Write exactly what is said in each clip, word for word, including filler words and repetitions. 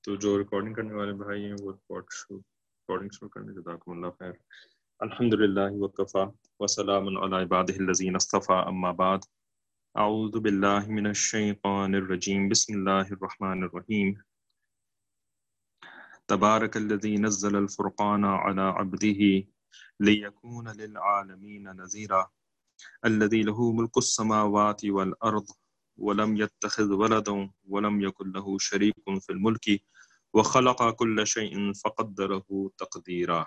تو جو ریکارڈنگ کرنے والے بھائی ہیں وہ ریکارڈنگ شروع کرنے جزاکم اللہ خیر. الحمدللہ وکفا وسلام علی عبادہ الذین اصطفى اما بعد. اعوذ باللہ من الشیطان الرجیم بسم اللہ الرحمن الرحیم. تبارک الذی نزل الفرقان علی عبدہ لیکون للعالمین نذیرا الذی له ملک السماوات والارض ولم يتخذ ولدا ولم يكن له شريك في الملك وخلق كل شيء فقدره تقديرا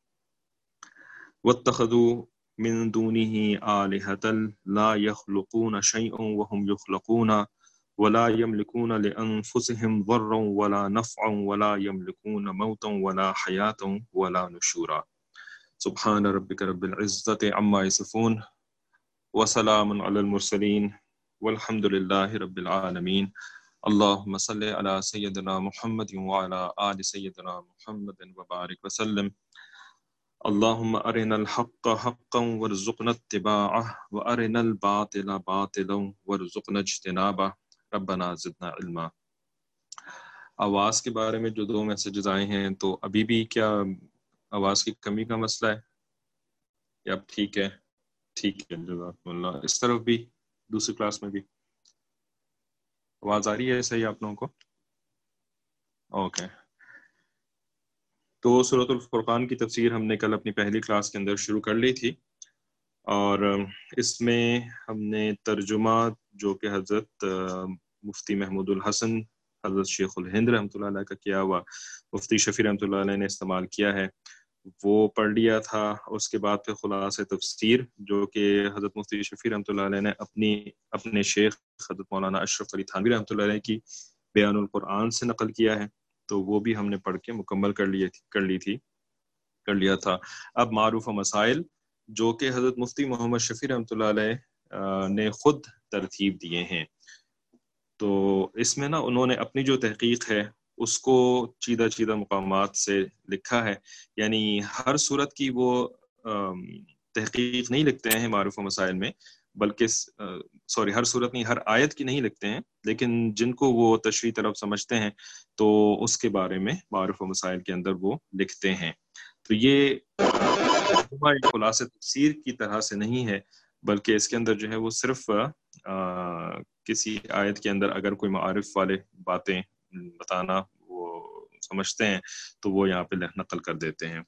واتخذوا من دونه آلهة لا يخلقون شيئا وهم يخلقون ولا يملكون لأنفسهم ضرا ولا نفعا ولا يملكون موتا ولا حياة ولا نشورا. سبحان ربك رب العزة عما يصفون وسلام على المرسلين والحمد لله رب العالمين. اللهم صل على سيدنا محمد وعلى آل سيدنا محمد وبارك وسلم. اللهم أرنا الحق حقا وارزقنا اتباعه وأرنا الباطل باطلا وارزقنا اجتنابه. ربنا زدنا علما. آواز کے بارے میں جو دو میسیجز آئے ہیں تو ابھی بھی کیا آواز کی کمی کا مسئلہ ہے یا اب ٹھیک ہے؟ ٹھیک ہے جزاکم اللہ. اس طرف بھی دوسری کلاس میں بھی آواز آ رہی ہے صحیح آپ لوگوں کو؟ اوکے. تو سورۃ الفرقان کی تفسیر ہم نے کل اپنی پہلی کلاس کے اندر شروع کر لی تھی اور اس میں ہم نے ترجمہ جو کہ حضرت مفتی محمود الحسن حضرت شیخ الہند رحمۃ اللہ علیہ کا کیا ہوا مفتی شفیع رحمۃ اللہ علیہ نے استعمال کیا ہے وہ پڑھ لیا تھا. اس کے بعد پھر خلاصہ تفسیر جو کہ حضرت مفتی شفیع رحمۃ اللہ علیہ نے اپنی اپنے شیخ حضرت مولانا اشرف علی تھانوی رحمۃ اللہ علیہ کی بیان القرآن سے نقل کیا ہے تو وہ بھی ہم نے پڑھ کے مکمل کر لی تھی کر لی تھی کر لیا تھا. اب معروف و مسائل جو کہ حضرت مفتی محمد شفیع رحمۃ اللہ علیہ نے خود ترتیب دیے ہیں تو اس میں نا انہوں نے اپنی جو تحقیق ہے اس کو چیدہ چیدہ مقامات سے لکھا ہے. یعنی ہر صورت کی وہ تحقیق نہیں لکھتے ہیں معروف و مسائل میں بلکہ سوری ہر صورت نہیں ہر آیت کی نہیں لکھتے ہیں لیکن جن کو وہ تشریح طلب سمجھتے ہیں تو اس کے بارے میں معروف و مسائل کے اندر وہ لکھتے ہیں. تو یہ خلاصہ تفسیر کی طرح سے نہیں ہے بلکہ اس کے اندر جو ہے وہ صرف آ, کسی آیت کے اندر اگر کوئی معارف والے باتیں بتانا وہ سمجھتے ہیں تو وہ یہاں پہ نقل کر دیتے ہیں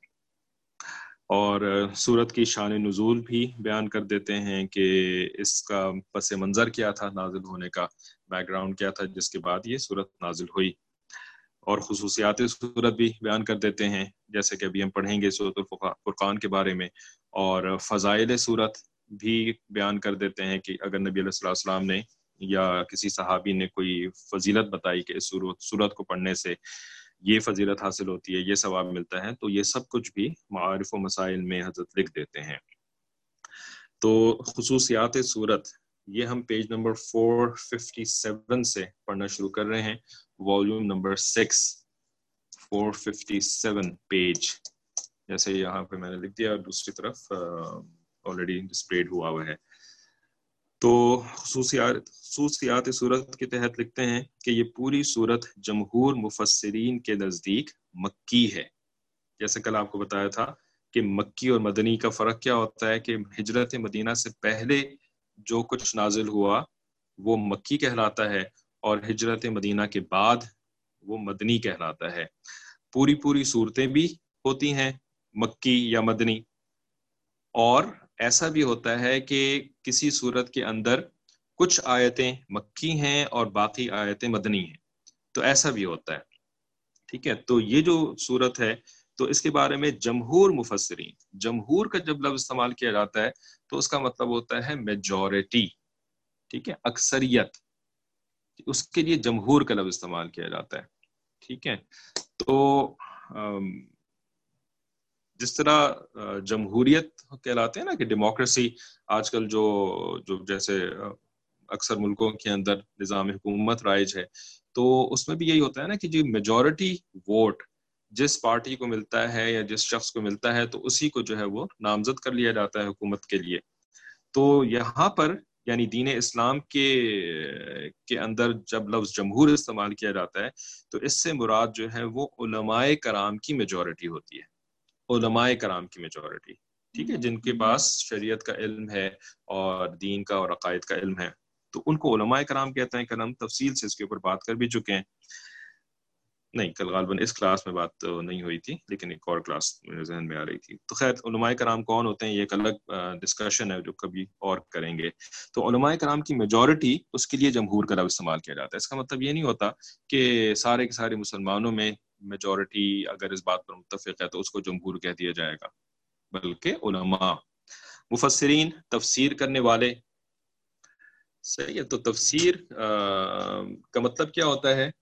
اور سورت کی شان نزول بھی بیان کر دیتے ہیں کہ اس کا پس منظر کیا تھا نازل ہونے کا بیک گراؤنڈ کیا تھا جس کے بعد یہ سورت نازل ہوئی اور خصوصیات سورت بھی بیان کر دیتے ہیں جیسے کہ ابھی ہم پڑھیں گے سورۃ الفرقان کے بارے میں اور فضائل سورت بھی بیان کر دیتے ہیں کہ اگر نبی علیہ السلام نے یا کسی صحابی نے کوئی فضیلت بتائی کہ اس سورت کو پڑھنے سے یہ فضیلت حاصل ہوتی ہے یہ ثواب ملتا ہے تو یہ سب کچھ بھی معارف و مسائل میں حضرت لکھ دیتے ہیں. تو خصوصیات سورت یہ ہم پیج نمبر چار سو سیون سے پڑھنا شروع کر رہے ہیں والیوم نمبر سکس چار سو سیون پیج جیسے یہاں پہ میں نے لکھ دیا دوسری طرف آلریڈی ڈسپلیڈ ہوا ہوا ہے. تو خصوصیات خصوصیات سورت کے تحت لکھتے ہیں کہ یہ پوری سورت جمہور مفسرین کے نزدیک مکی ہے. جیسے کل آپ کو بتایا تھا کہ مکی اور مدنی کا فرق کیا ہوتا ہے کہ ہجرت مدینہ سے پہلے جو کچھ نازل ہوا وہ مکی کہلاتا ہے اور ہجرت مدینہ کے بعد وہ مدنی کہلاتا ہے. پوری پوری صورتیں بھی ہوتی ہیں مکی یا مدنی اور ایسا بھی ہوتا ہے کہ کسی صورت کے اندر کچھ آیتیں مکی ہیں اور باقی آیتیں مدنی ہیں تو ایسا بھی ہوتا ہے. ٹھیک ہے تو یہ جو صورت ہے تو اس کے بارے میں جمہور مفسرین جمہور کا جب لفظ استعمال کیا جاتا ہے تو اس کا مطلب ہوتا ہے میجورٹی. ٹھیک ہے اکثریت اس کے لیے جمہور کا لفظ استعمال کیا جاتا ہے. ٹھیک ہے تو جس طرح جمہوریت کہلاتے ہیں نا کہ ڈیموکریسی آج کل جو جو جیسے اکثر ملکوں کے اندر نظام حکومت رائج ہے تو اس میں بھی یہی ہوتا ہے نا کہ جو میجورٹی ووٹ جس پارٹی کو ملتا ہے یا جس شخص کو ملتا ہے تو اسی کو جو ہے وہ نامزد کر لیا جاتا ہے حکومت کے لیے. تو یہاں پر یعنی دین اسلام کے کے اندر جب لفظ جمہور استعمال کیا جاتا ہے تو اس سے مراد جو ہے وہ علماء کرام کی میجورٹی ہوتی ہے، علماء کرام کی میجورٹی، ٹھیک ہے، جن کے پاس شریعت کا علم ہے اور دین کا اور عقائد کا علم ہے، تو ان کو علماء کرام کہتے ہیں۔ کل ہم تفصیل سے اس کے اوپر بات کر بھی چکے ہیں، نہیں کل غالباً اس کلاس میں بات تو نہیں ہوئی تھی، لیکن ایک اور کلاس میرے ذہن میں آ رہی تھی۔ تو خیر علماء کرام کون ہوتے ہیں یہ ایک الگ ڈسکشن ہے جو کبھی اور کریں گے۔ تو علماء کرام کی میجورٹی، اس کے لیے جمہور کا لفظ استعمال کیا جاتا ہے۔ اس کا مطلب یہ نہیں ہوتا کہ سارے کے سارے مسلمانوں میں میجورٹی اگر اس بات پر متفق ہے تو اس کو جمہور کہہ دیا جائے گا، بلکہ علماء، مفسرین، تفسیر کرنے والے، صحیح ہے۔ تو تفسیر کا مطلب کیا ہوتا ہے؟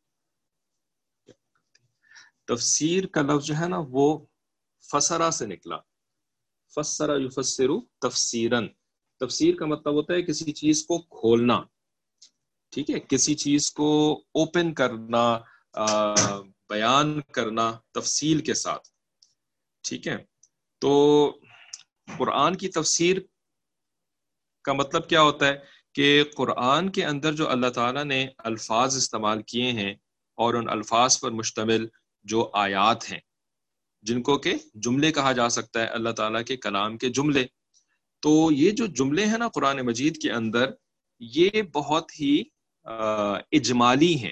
تفسیر کا لفظ جو ہے نا وہ فسرا سے نکلا، فسرا یفسر تفسیرن۔ تفسیر کا مطلب ہوتا ہے کسی چیز کو کھولنا، ٹھیک ہے، کسی چیز کو اوپن کرنا، بیان کرنا تفصیل کے ساتھ، ٹھیک ہے۔ تو قرآن کی تفسیر کا مطلب کیا ہوتا ہے کہ قرآن کے اندر جو اللہ تعالیٰ نے الفاظ استعمال کیے ہیں اور ان الفاظ پر مشتمل جو آیات ہیں، جن کو کہ جملے کہا جا سکتا ہے، اللہ تعالیٰ کے کلام کے جملے، تو یہ جو جملے ہیں نا قرآن مجید کے اندر، یہ بہت ہی اجمالی ہیں۔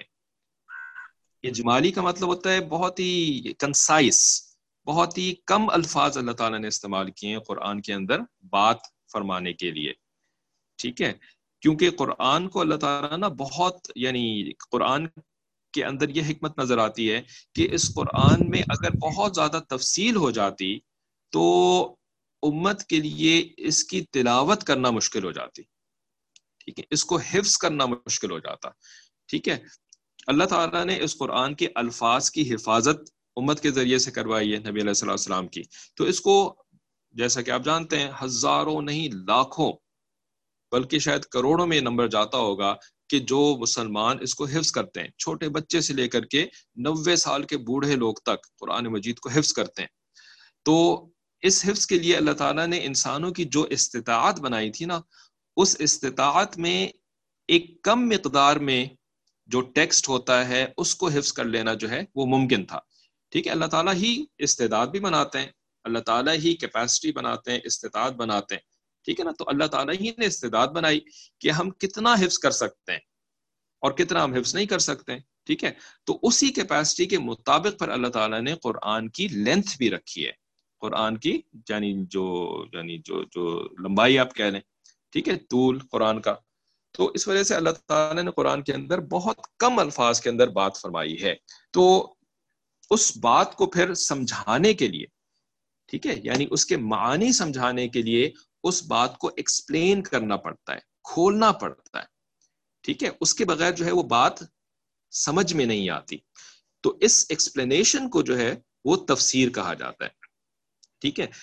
اجمالی کا مطلب ہوتا ہے بہت ہی کنسائس، بہت ہی کم الفاظ اللہ تعالیٰ نے استعمال کیے ہیں قرآن کے اندر بات فرمانے کے لیے، ٹھیک ہے۔ کیونکہ قرآن کو اللہ تعالیٰ نا بہت، یعنی قرآن کے اندر یہ حکمت نظر آتی ہے کہ اس قرآن میں اگر بہت زیادہ تفصیل ہو جاتی تو امت کے لیے اس کی تلاوت کرنا مشکل ہو جاتی، ٹھیک ہے، اس کو حفظ کرنا مشکل ہو جاتا، ٹھیک ہے۔ اللہ تعالیٰ نے اس قرآن کے الفاظ کی حفاظت امت کے ذریعے سے کروائی ہے، نبی علیہ الصلوۃ والسلام کی۔ تو اس کو جیسا کہ آپ جانتے ہیں ہزاروں نہیں لاکھوں بلکہ شاید کروڑوں میں نمبر جاتا ہوگا کہ جو مسلمان اس کو حفظ کرتے ہیں، چھوٹے بچے سے لے کر کے نوے سال کے بوڑھے لوگ تک قرآن مجید کو حفظ کرتے ہیں۔ تو اس حفظ کے لیے اللہ تعالیٰ نے انسانوں کی جو استطاعت بنائی تھی نا، اس استطاعت میں ایک کم مقدار میں جو ٹیکسٹ ہوتا ہے اس کو حفظ کر لینا جو ہے وہ ممکن تھا، ٹھیک ہے۔ اللہ تعالیٰ ہی استعداد بھی بناتے ہیں، اللہ تعالیٰ ہی کیپیسٹی بناتے ہیں، استطاعت بناتے ہیں، ٹھیک ہے نا۔ تو اللہ تعالیٰ ہی نے استعداد بنائی کہ ہم کتنا حفظ کر سکتے ہیں اور کتنا ہم حفظ نہیں کر سکتے ہیں، ٹھیک ہے۔ تو اسی کیپیسٹی کے مطابق پر اللہ تعالیٰ نے قرآن کی لینتھ بھی رکھی ہے، قرآن کی یعنی جو یعنی جو جو لمبائی آپ کہہ لیں، ٹھیک ہے، طول قرآن کا۔ تو اس وجہ سے اللہ تعالیٰ نے قرآن کے اندر بہت کم الفاظ کے اندر بات فرمائی ہے۔ تو اس بات کو پھر سمجھانے کے لیے، ٹھیک ہے، یعنی اس کے معانی سمجھانے کے لیے اس بات کو ایکسپلین کرنا پڑتا ہے، کھولنا پڑتا ہے، ٹھیک ہے۔ اس کے بغیر جو ہے وہ بات سمجھ میں نہیں آتی۔ تو اس ایکسپلینیشن کو جو ہے وہ تفسیر کہا جاتا ہے، ٹھیک ہے۔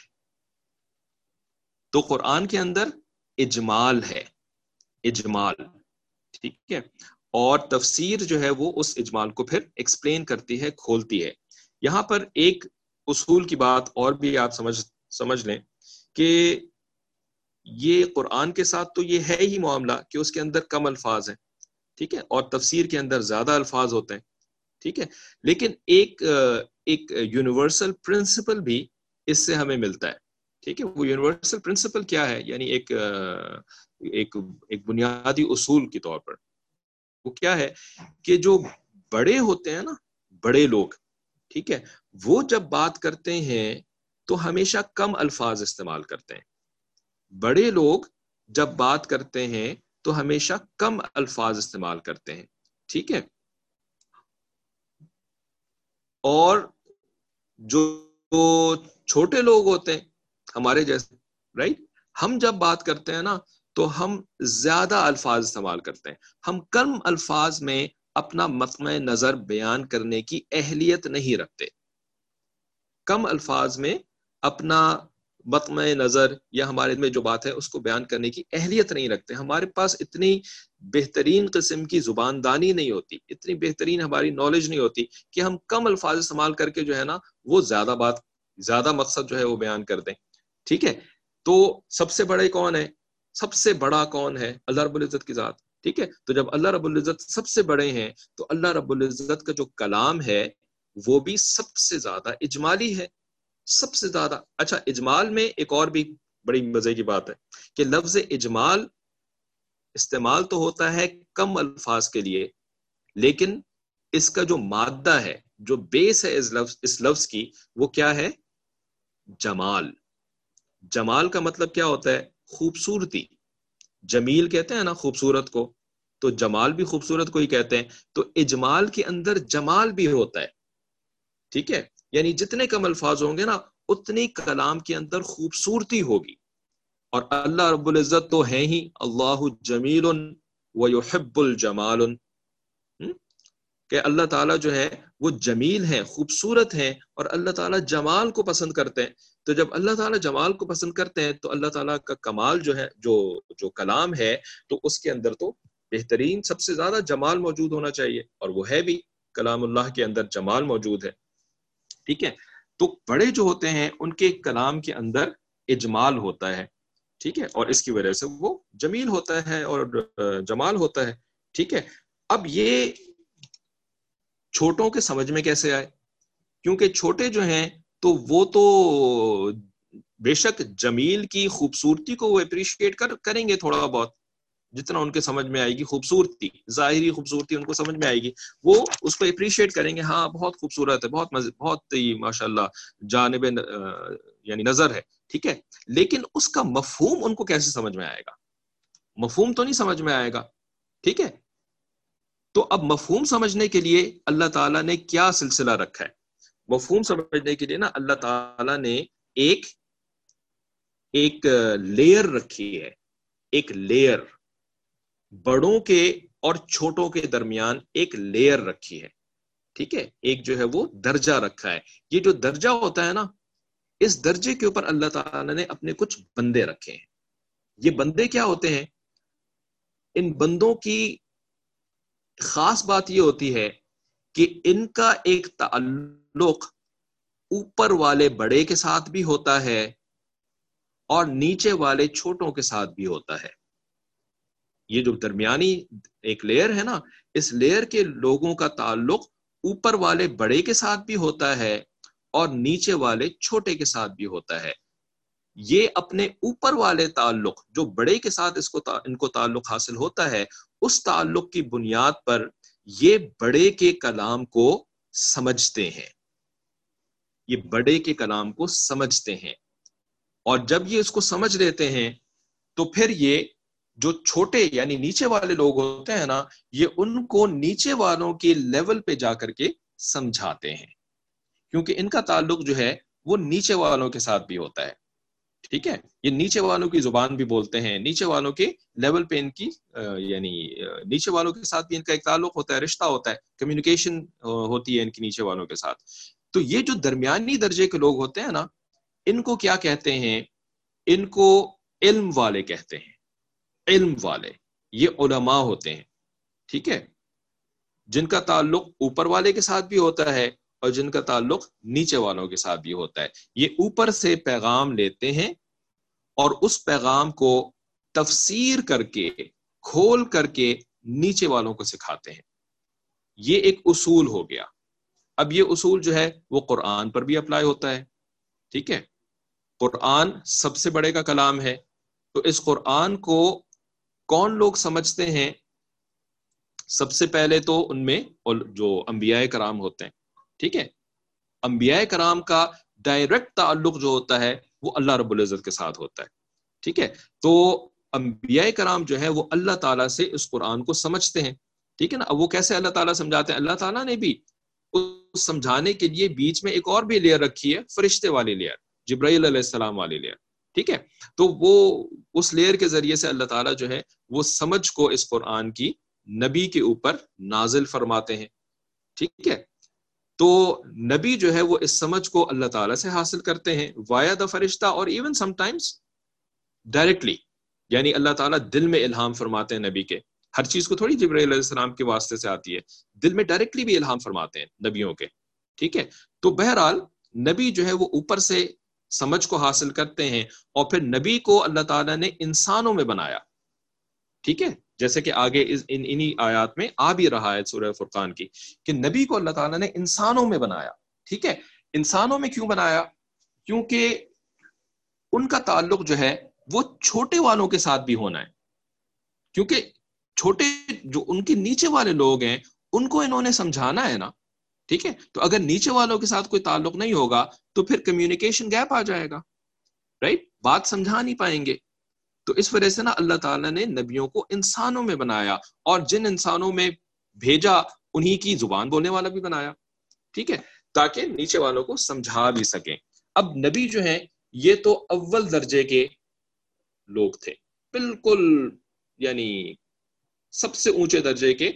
تو قرآن کے اندر اجمال ہے، اجمال، ٹھیک ہے، اور تفسیر جو ہے وہ اس اجمال کو پھر ایکسپلین کرتی ہے، کھولتی ہے۔ یہاں پر ایک اصول کی بات اور بھی آپ سمجھ سمجھ لیں کہ یہ قرآن کے ساتھ تو یہ ہے ہی معاملہ کہ اس کے اندر کم الفاظ ہیں، ٹھیک ہے، اور تفسیر کے اندر زیادہ الفاظ ہوتے ہیں، ٹھیک ہے، لیکن ایک ایک یونیورسل پرنسپل بھی اس سے ہمیں ملتا ہے، ٹھیک ہے۔ وہ یونیورسل پرنسپل کیا ہے؟ یعنی ایک ایک ایک بنیادی اصول کے طور پر وہ کیا ہے کہ جو بڑے ہوتے ہیں نا، بڑے لوگ، ٹھیک ہے، وہ جب بات کرتے ہیں تو ہمیشہ کم الفاظ استعمال کرتے ہیں۔ بڑے لوگ جب بات کرتے ہیں تو ہمیشہ کم الفاظ استعمال کرتے ہیں، ٹھیک ہے۔ اور جو چھوٹے لوگ ہوتے ہیں ہمارے جیسے، رائٹ، ہم جب بات کرتے ہیں نا تو ہم زیادہ الفاظ استعمال کرتے ہیں، ہم کم الفاظ میں اپنا مطمع نظر بیان کرنے کی اہلیت نہیں رکھتے، کم الفاظ میں اپنا مطمع نظر یا ہمارے میں جو بات ہے اس کو بیان کرنے کی اہلیت نہیں رکھتے۔ ہمارے پاس اتنی بہترین قسم کی زبان دانی نہیں ہوتی، اتنی بہترین ہماری نالج نہیں ہوتی کہ ہم کم الفاظ استعمال کر کے جو ہے نا وہ زیادہ بات، زیادہ مقصد جو ہے وہ بیان کر دیں، ٹھیک ہے۔ تو سب سے بڑے کون ہے؟ سب سے بڑا کون ہے؟ اللہ رب العزت کی ذات. ٹھیک ہے، تو جب اللہ رب العزت سب سے بڑے ہیں تو اللہ رب العزت کا جو کلام ہے وہ بھی سب سے زیادہ اجمالی ہے، سب سے زیادہ. اچھا، اجمال میں ایک اور بھی بڑی مزے کی بات ہے کہ لفظ اجمال استعمال تو ہوتا ہے کم الفاظ کے لیے، لیکن اس کا جو مادہ ہے، جو بیس ہے اس لفظ اس لفظ کی، وہ کیا ہے؟ جمال. جمال کا مطلب کیا ہوتا ہے؟ خوبصورتی. جمیل کہتے ہیں نا خوبصورت کو، تو جمال بھی خوبصورت کو ہی کہتے ہیں. تو اجمال کے اندر جمال بھی ہوتا ہے. ٹھیک ہے، یعنی جتنے کم الفاظ ہوں گے نا اتنی کلام کے اندر خوبصورتی ہوگی. اور اللہ رب العزت تو ہے ہی اللہ جمیل ویحب الجمال، کہ اللہ تعالیٰ جو ہے وہ جمیل ہیں، خوبصورت ہیں، اور اللہ تعالیٰ جمال کو پسند کرتے ہیں. تو جب اللہ تعالیٰ جمال کو پسند کرتے ہیں تو اللہ تعالیٰ کا کمال جو ہے، جو جو کلام ہے، تو اس کے اندر تو بہترین سب سے زیادہ جمال موجود ہونا چاہیے، اور وہ ہے بھی، کلام اللہ کے اندر جمال موجود ہے. ٹھیک ہے، تو بڑے جو ہوتے ہیں ان کے کلام کے اندر اجمال ہوتا ہے. ٹھیک ہے، اور اس کی وجہ سے وہ جمیل ہوتا ہے اور جمال ہوتا ہے. ٹھیک ہے، اب یہ چھوٹوں کے سمجھ میں کیسے آئے؟ کیونکہ چھوٹے جو ہیں تو وہ تو بے شک جمیل کی خوبصورتی کو وہ اپریشیٹ کر کریں گے تھوڑا بہت، جتنا ان کے سمجھ میں آئے گی خوبصورتی، ظاہری خوبصورتی ان کو سمجھ میں آئے گی، وہ اس کو اپریشیٹ کریں گے. ہاں بہت خوبصورت ہے، بہت مز... بہت ہی ماشاءاللہ جانب یعنی نظر ہے. ٹھیک ہے، لیکن اس کا مفہوم ان کو کیسے سمجھ میں آئے گا؟ مفہوم تو نہیں سمجھ میں آئے گا. ٹھیک ہے، تو اب مفہوم سمجھنے کے لیے اللہ تعالیٰ نے کیا سلسلہ رکھا ہے؟ مفہوم سمجھنے کے لیے نا اللہ تعالیٰ نے ایک ایک لیئر رکھی ہے. ایک لیئر بڑوں کے اور چھوٹوں کے درمیان ایک لیئر رکھی ہے. ٹھیک ہے، ایک جو ہے وہ درجہ رکھا ہے. یہ جو درجہ ہوتا ہے نا، اس درجے کے اوپر اللہ تعالیٰ نے اپنے کچھ بندے رکھے ہیں. یہ بندے کیا ہوتے ہیں؟ ان بندوں کی خاص بات یہ ہوتی ہے کہ ان کا ایک تعلق اوپر والے بڑے کے ساتھ بھی ہوتا ہے اور نیچے والے چھوٹوں کے ساتھ بھی ہوتا ہے. یہ جو درمیانی ایک لیئر ہے نا، اس لیئر کے لوگوں کا تعلق اوپر والے بڑے کے ساتھ بھی ہوتا ہے اور نیچے والے چھوٹے کے ساتھ بھی ہوتا ہے. یہ اپنے اوپر والے تعلق جو بڑے کے ساتھ اس کو ان کو تعلق حاصل ہوتا ہے، اس تعلق کی بنیاد پر یہ بڑے کے کلام کو سمجھتے ہیں. یہ بڑے کے کلام کو سمجھتے ہیں، اور جب یہ اس کو سمجھ لیتے ہیں تو پھر یہ جو چھوٹے یعنی نیچے والے لوگ ہوتے ہیں نا، یہ ان کو نیچے والوں کے لیول پہ جا کر کے سمجھاتے ہیں، کیونکہ ان کا تعلق جو ہے وہ نیچے والوں کے ساتھ بھی ہوتا ہے. ٹھیک ہے، یہ نیچے والوں کی زبان بھی بولتے ہیں، نیچے والوں کے لیول پہ ان کی یعنی نیچے والوں کے ساتھ بھی ان کا ایک تعلق ہوتا ہے، رشتہ ہوتا ہے، کمیونیکیشن ہوتی ہے ان کی نیچے والوں کے ساتھ. تو یہ جو درمیانی درجے کے لوگ ہوتے ہیں نا، ان کو کیا کہتے ہیں؟ ان کو علم والے کہتے ہیں. علم والے یہ علماء ہوتے ہیں. ٹھیک ہے، جن کا تعلق اوپر والے کے ساتھ بھی ہوتا ہے اور جن کا تعلق نیچے والوں کے ساتھ بھی ہوتا ہے. یہ اوپر سے پیغام لیتے ہیں اور اس پیغام کو تفسیر کر کے کھول کر کے نیچے والوں کو سکھاتے ہیں. یہ ایک اصول ہو گیا. اب یہ اصول جو ہے وہ قرآن پر بھی اپلائی ہوتا ہے. ٹھیک ہے، قرآن سب سے بڑے کا کلام ہے، تو اس قرآن کو کون لوگ سمجھتے ہیں؟ سب سے پہلے تو ان میں جو انبیاء کرام ہوتے ہیں. ٹھیک ہے، انبیاء کرام کا ڈائریکٹ تعلق جو ہوتا ہے وہ اللہ رب العزت کے ساتھ ہوتا ہے. ٹھیک ہے، تو انبیاء کرام جو ہے وہ اللہ تعالیٰ سے اس قرآن کو سمجھتے ہیں. ٹھیک ہے نا، اب وہ کیسے اللہ تعالیٰ سمجھاتے ہیں؟ اللہ تعالیٰ نے بھی اس سمجھانے کے لیے بیچ میں ایک اور بھی لیئر رکھی ہے، فرشتے والی لیئر، جبرائیل علیہ السلام والی لیئر. ٹھیک ہے، تو وہ اس لیئر کے ذریعے سے اللہ تعالیٰ جو ہے وہ سمجھ کو اس قرآن کی نبی کے اوپر نازل فرماتے ہیں. ٹھیک ہے، تو نبی جو ہے وہ اس سمجھ کو اللہ تعالیٰ سے حاصل کرتے ہیں وایا دا فرشتہ، اور ایون سم ٹائمز ڈائریکٹلی، یعنی اللہ تعالیٰ دل میں الہام فرماتے ہیں نبی کے. ہر چیز کو تھوڑی جبرائیل علیہ السلام کے واسطے سے آتی ہے، دل میں ڈائریکٹلی بھی الہام فرماتے ہیں نبیوں کے. ٹھیک ہے، تو بہرحال نبی جو ہے وہ اوپر سے سمجھ کو حاصل کرتے ہیں، اور پھر نبی کو اللہ تعالیٰ نے انسانوں میں بنایا، ٹھیک ہے، جیسے کہ آگے ان انہی آیات میں آ بھی رہا ہے سورہ فرقان کی کہ نبی کو اللہ تعالیٰ نے انسانوں میں بنایا، ٹھیک ہے۔ انسانوں میں کیوں بنایا؟ کیونکہ ان کا تعلق جو ہے وہ چھوٹے والوں کے ساتھ بھی ہونا ہے، کیونکہ چھوٹے جو ان کے نیچے والے لوگ ہیں ان کو انہوں نے سمجھانا ہے نا، ٹھیک ہے۔ تو اگر نیچے والوں کے ساتھ کوئی تعلق نہیں ہوگا تو پھر کمیونیکیشن گیپ آ جائے گا، رائٹ، بات سمجھا نہیں پائیں گے۔ تو اس وجہ سے نا اللہ تعالیٰ نے نبیوں کو انسانوں میں بنایا، اور جن انسانوں میں بھیجا انہی کی زبان بولنے والا بھی بنایا، ٹھیک ہے، تاکہ نیچے والوں کو سمجھا بھی سکیں۔ اب نبی جو ہیں یہ تو اول درجے کے لوگ تھے، بالکل یعنی سب سے اونچے درجے کے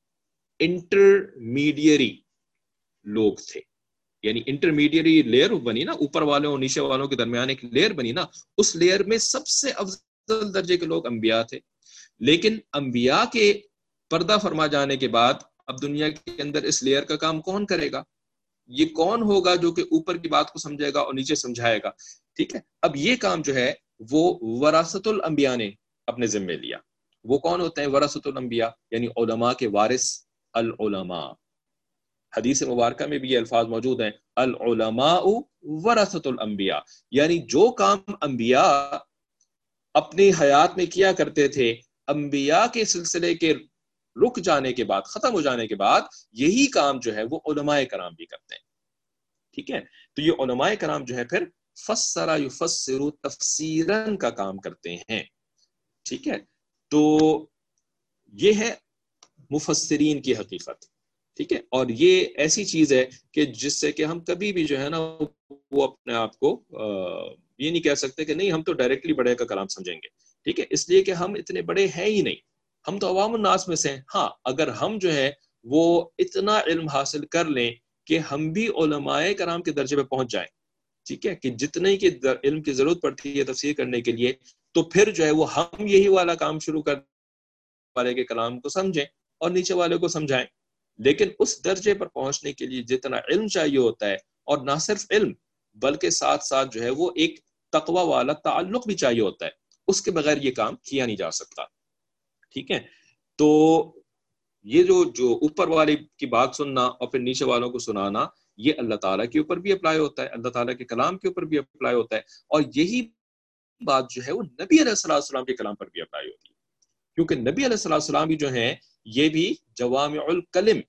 انٹرمیڈیری لوگ تھے، یعنی انٹرمیڈیری لیئر بنی نا، اوپر والوں اور نیچے والوں کے درمیان ایک لیئر بنی نا، اس لیئر میں سب سے افضل درجے کے لوگ انبیاء تھے۔ لیکن انبیاء کے پردہ فرما جانے کے بعد اب دنیا کے اندر اس لیئر کا کام کون کرے گا؟ یہ کون ہوگا جو کہ اوپر کی بات کو سمجھے گا اور نیچے سمجھائے گا؟ ٹھیک ہے، اب یہ کام جو ہے وہ وراثت الانبیاء نے اپنے ذمے لیا۔ وہ کون ہوتے ہیں وراثت الانبیاء؟ یعنی علماء کے وارث، العلماء۔ حدیث مبارکہ میں بھی یہ الفاظ موجود ہیں، العلماء ورثۃ الانبیاء، یعنی جو کام انبیاء اپنی حیات میں کیا کرتے تھے، انبیاء کے سلسلے کے رک جانے کے بعد، ختم ہو جانے کے بعد، یہی کام جو ہے وہ علماء کرام بھی کرتے ہیں، ٹھیک ہے۔ تو یہ علماء کرام جو ہے پھر فسر یفسر تفسیرن کا کام کرتے ہیں، ٹھیک ہے۔ تو یہ ہے مفسرین کی حقیقت، ٹھیک ہے۔ اور یہ ایسی چیز ہے کہ جس سے کہ ہم کبھی بھی جو ہے نا وہ اپنے آپ کو یہ نہیں کہہ سکتے کہ نہیں ہم تو ڈائریکٹلی بڑے کا کلام سمجھیں گے، ٹھیک ہے، اس لیے کہ ہم اتنے بڑے ہیں ہی نہیں، ہم تو عوام الناس میں سے ہیں۔ ہاں اگر ہم جو ہے وہ اتنا علم حاصل کر لیں کہ ہم بھی علماء کرام کے درجے پہ پہنچ جائیں، ٹھیک ہے، کہ جتنے کی علم کی ضرورت پڑتی ہے تفسیر کرنے کے لیے، تو پھر جو ہے وہ ہم یہی والا کام شروع کر والے کے کلام کو سمجھیں اور نیچے والے کو سمجھائیں۔ لیکن اس درجے پر پہنچنے کے لیے جتنا علم چاہیے ہوتا ہے، اور نہ صرف علم بلکہ ساتھ ساتھ جو ہے وہ ایک تقوی والا تعلق بھی چاہیے ہوتا ہے، اس کے بغیر یہ کام کیا نہیں جا سکتا، ٹھیک ہے۔ تو یہ جو جو اوپر والے کی بات سننا اور پھر نیچے والوں کو سنانا، یہ اللہ تعالیٰ کے اوپر بھی اپلائی ہوتا ہے، اللہ تعالیٰ کے کلام کے اوپر بھی اپلائی ہوتا ہے، اور یہی بات جو ہے وہ نبی علیہ الصلوۃ والسلام کے کلام پر بھی اپلائی ہوتی ہے، کیونکہ نبی علیہ الصلوۃ والسلام بھی جو ہیں یہ بھی جوامع الکلم،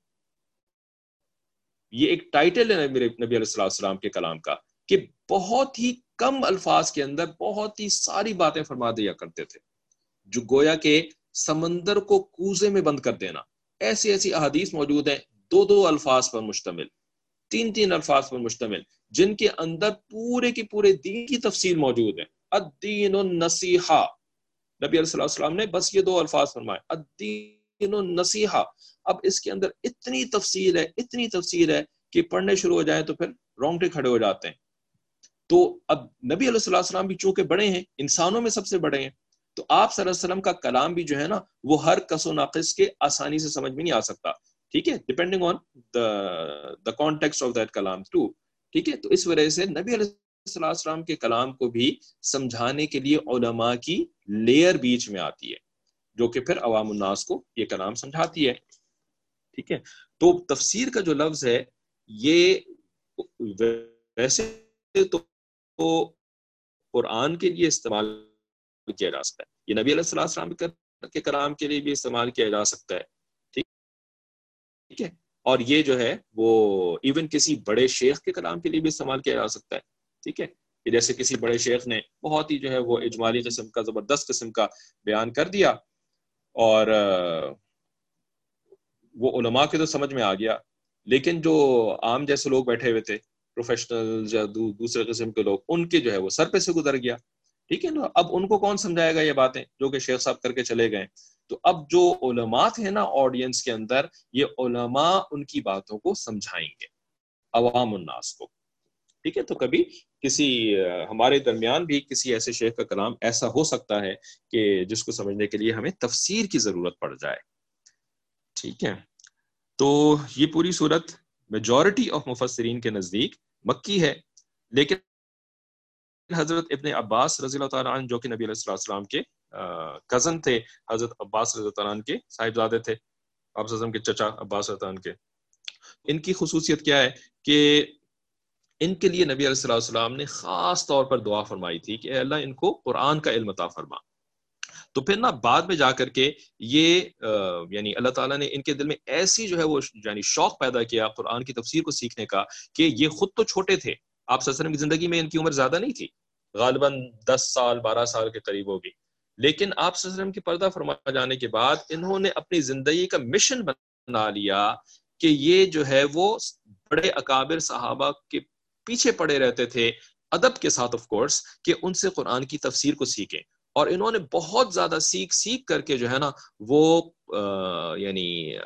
یہ ایک ٹائٹل ہے نبی علیہ الصلوۃ والسلام کے کلام کا، کہ بہت ہی کم الفاظ کے اندر بہت ہی ساری باتیں فرما دیا کرتے تھے، جو گویا کہ سمندر کو کوزے میں بند کر دینا۔ ایسی ایسی احادیث موجود ہیں دو دو الفاظ پر مشتمل، تین تین الفاظ پر مشتمل، جن کے اندر پورے کی پورے دین کی تفصیل موجود ہے۔ الدین النصیحہ، نبی علیہ الصلوۃ والسلام نے بس یہ دو الفاظ فرمائے، الدین النصیحہ۔ اب اس کے اندر اتنی تفصیل ہے، اتنی تفصیل ہے کہ پڑھنے شروع ہو جائیں تو پھر رونگٹے کھڑے ہو جاتے ہیں۔ تو اب نبی علیہ الصلوۃ والسلام بھی چونکہ بڑے ہیں، انسانوں میں سب سے بڑے ہیں، تو آپ صلی اللہ علیہ وسلم کا کلام بھی جو ہے نا وہ ہر کس و ناقص کے آسانی سے سمجھ میں نہیں آ سکتا، ٹھیک ہے، depending on the context of that کلام ٹو، ٹھیک ہے۔ تو اس وجہ سے نبی علیہ الصلوۃ والسلام کے کلام کو بھی سمجھانے کے لیے علماء کی لیئر بیچ میں آتی ہے، جو کہ پھر عوام الناس کو یہ کلام سمجھاتی ہے، ٹھیک ہے۔ تو تفسیر کا جو لفظ ہے یہ ویسے تو قرآن کے لیے استعمال کیا جا سکتا ہے، یہ نبی علیہ الصلوۃ والسلام کے کلام کے لیے بھی استعمال کیا جا سکتا ہے، ٹھیک ہے، اور یہ جو ہے وہ ایون کسی بڑے شیخ کے کلام کے لیے بھی استعمال کیا جا سکتا ہے، ٹھیک ہے، کہ جیسے کسی بڑے شیخ نے بہت ہی جو ہے وہ اجمالی قسم کا زبردست قسم کا بیان کر دیا، اور وہ علماء کے تو سمجھ میں آ گیا، لیکن جو عام جیسے لوگ بیٹھے ہوئے تھے، پروفیشنل یا دوسرے قسم کے لوگ، ان کے جو ہے وہ سر پہ سے گزر گیا، ٹھیک ہے نا۔ اب ان کو کون سمجھائے گا یہ باتیں جو کہ شیخ صاحب کر کے چلے گئے؟ تو اب جو علماء تھے نا آڈینس کے اندر، یہ علماء ان کی باتوں کو سمجھائیں گے عوام الناس کو، ٹھیک ہے۔ تو کبھی کسی ہمارے درمیان بھی کسی ایسے شیخ کا کلام ایسا ہو سکتا ہے کہ جس کو سمجھنے کے لیے ہمیں تفسیر کی ضرورت پڑ جائے، ٹھیک ہے۔ تو یہ پوری صورت میجورٹی آف مفسرین کے نزدیک مکی ہے، لیکن حضرت ابن عباس رضی اللہ تعالیٰ عنہ جو کہ نبی علیہ السلام کے کزن تھے، حضرت عباس رضی اللہ تعالیٰ عنہ کے صاحبزادے تھے، آپ صلی اللہ علیہ وسلم کے چچا عباس رضی اللہ عنہ کے. ان کی خصوصیت کیا ہے کہ ان کے لیے نبی علیہ السلام نے خاص طور پر دعا فرمائی تھی کہ اے اللہ ان کو قرآن کا علم عطا فرما. تو پھر نا بعد میں جا کر کے یہ یعنی اللہ تعالیٰ نے ان کے دل میں ایسی جو ہے وہ یعنی شوق پیدا کیا قرآن کی تفسیر کو سیکھنے کا کہ یہ خود تو چھوٹے تھے، آپ صلی اللہ علیہ وسلم کی زندگی میں ان کی عمر زیادہ نہیں تھی، غالباً دس سال بارہ سال کے قریب ہوگی، لیکن آپ صلی اللہ علیہ وسلم کی پردہ فرما جانے کے بعد انہوں نے اپنی زندگی کا مشن بنا لیا کہ یہ جو ہے وہ بڑے اکابر صحابہ کے پیچھے پڑے رہتے تھے ادب کے ساتھ آف کورس کہ ان سے قرآن کی تفسیر کو سیکھیں. اور انہوں نے بہت زیادہ سیکھ سیکھ کر کے جو ہے نا وہ یعنی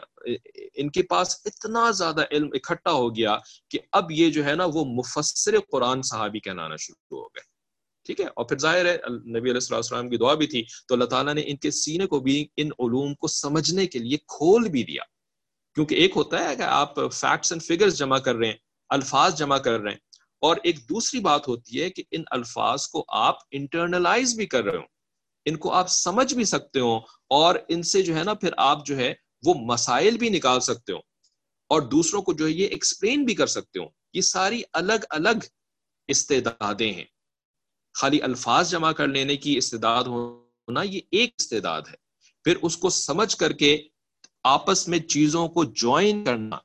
ان کے پاس اتنا زیادہ علم اکٹھا ہو گیا کہ اب یہ جو ہے نا وہ مفسر قرآن صحابی کہلانا شروع ہو گئے. ٹھیک ہے، اور پھر ظاہر ہے نبی علیہ السلام کی دعا بھی تھی تو اللہ تعالیٰ نے ان کے سینے کو بھی ان علوم کو سمجھنے کے لیے کھول بھی دیا. کیونکہ ایک ہوتا ہے کہ آپ فیکٹس اینڈ فگرز جمع کر رہے ہیں، الفاظ جمع کر رہے ہیں، اور ایک دوسری بات ہوتی ہے کہ ان الفاظ کو آپ انٹرنلائز بھی کر رہے ہوں، ان کو آپ سمجھ بھی سکتے ہو اور ان سے جو ہے نا پھر آپ جو ہے وہ مسائل بھی نکال سکتے ہو اور دوسروں کو جو ہے یہ ایکسپلین بھی کر سکتے ہو. یہ ساری الگ الگ استعدادیں ہیں. خالی الفاظ جمع کر لینے کی استعداد ہونا یہ ایک استعداد ہے، پھر اس کو سمجھ کر کے آپس میں چیزوں کو جوائن کرنا،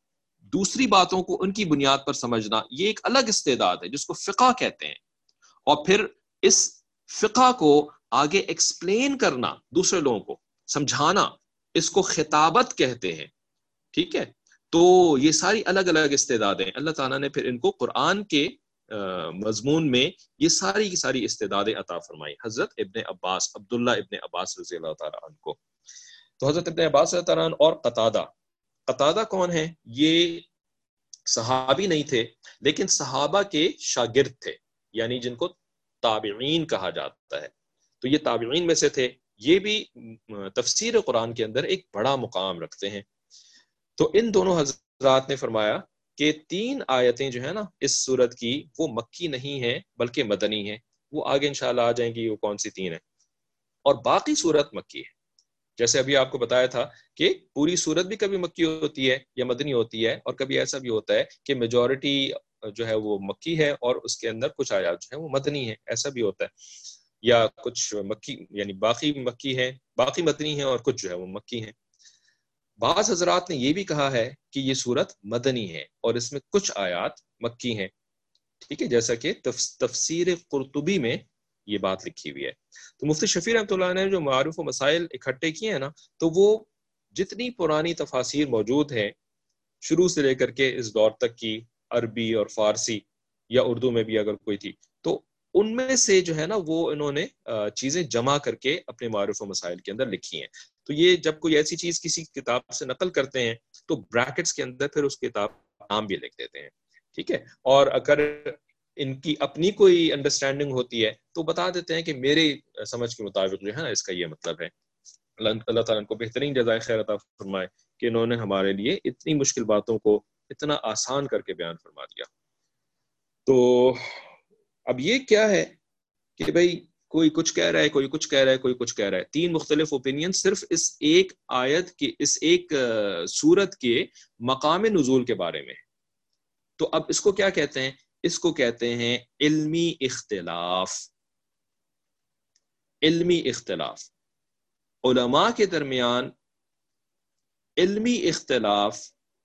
دوسری باتوں کو ان کی بنیاد پر سمجھنا، یہ ایک الگ استعداد ہے جس کو فقہ کہتے ہیں. اور پھر اس فقہ کو آگے ایکسپلین کرنا، دوسرے لوگوں کو سمجھانا، اس کو خطابت کہتے ہیں. ٹھیک ہے، تو یہ ساری الگ الگ استعدادیں اللہ تعالیٰ نے پھر ان کو قرآن کے مضمون میں یہ ساری کی ساری استعدادیں عطا فرمائی حضرت ابن عباس عبداللہ ابن عباس رضی اللہ تعالیٰ عنہ کو. تو حضرت ابن عباس رضی اللہ تعالیٰ عنہ اور قتادہ، قتادہ کون ہیں؟ یہ صحابی نہیں تھے لیکن صحابہ کے شاگرد تھے، یعنی جن کو تابعین کہا جاتا ہے. تو یہ تابعین میں سے تھے، یہ بھی تفسیر قرآن کے اندر ایک بڑا مقام رکھتے ہیں. تو ان دونوں حضرات نے فرمایا کہ تین آیتیں جو ہیں نا اس سورت کی وہ مکی نہیں ہیں بلکہ مدنی ہیں. وہ آگے انشاءاللہ آ جائیں گی وہ کون سی تین ہیں، اور باقی سورت مکی ہے. جیسے ابھی آپ کو بتایا تھا کہ پوری سورت بھی کبھی مکی ہوتی ہے یا مدنی ہوتی ہے، اور کبھی ایسا بھی ہوتا ہے کہ میجورٹی جو ہے وہ مکی ہے اور اس کے اندر کچھ آیات جو ہیں وہ مدنی ہے، ایسا بھی ہوتا ہے. یا کچھ مکی یعنی باقی مکی ہے، باقی مدنی ہیں، اور کچھ جو ہے وہ مکی ہیں. بعض حضرات نے یہ بھی کہا ہے کہ یہ سورت مدنی ہے اور اس میں کچھ آیات مکی ہیں. ٹھیک ہے، جیسا کہ تفسیر قرطبی میں یہ بات لکھی ہوئی ہے. تو مفتی شفیع رحمۃ اللہ نے جو معارف و مسائل اکٹھے کیے ہیں نا، تو وہ جتنی پرانی تفاسیر موجود ہیں شروع سے لے کر کے اس دور تک کی، عربی اور فارسی یا اردو میں بھی اگر کوئی تھی، تو ان میں سے جو ہے نا وہ انہوں نے چیزیں جمع کر کے اپنے معارف و مسائل کے اندر لکھی ہیں. تو یہ جب کوئی ایسی چیز کسی کتاب سے نقل کرتے ہیں تو بریکٹس کے اندر پھر اس کتاب نام بھی لکھ دیتے ہیں. ٹھیک ہے، اور اگر ان کی اپنی کوئی انڈرسٹینڈنگ ہوتی ہے تو بتا دیتے ہیں کہ میرے سمجھ کے مطابق جو ہے نا اس کا یہ مطلب ہے. اللہ تعالیٰ کو بہترین جزائے خیر عطا فرمائے کہ انہوں نے ہمارے لیے اتنی مشکل باتوں کو اتنا آسان کر کے بیان فرما دیا. تو اب یہ کیا ہے کہ بھئی کوئی کچھ کہہ رہا ہے، کوئی کچھ کہہ رہا ہے، کوئی کچھ کہہ رہا ہے، تین مختلف اوپینین صرف اس ایک آیت کے، اس ایک سورت کے مقام نزول کے بارے میں. تو اب اس کو کیا کہتے ہیں؟ اس کو کہتے ہیں علمی اختلاف. علمی اختلاف علماء کے درمیان علمی اختلاف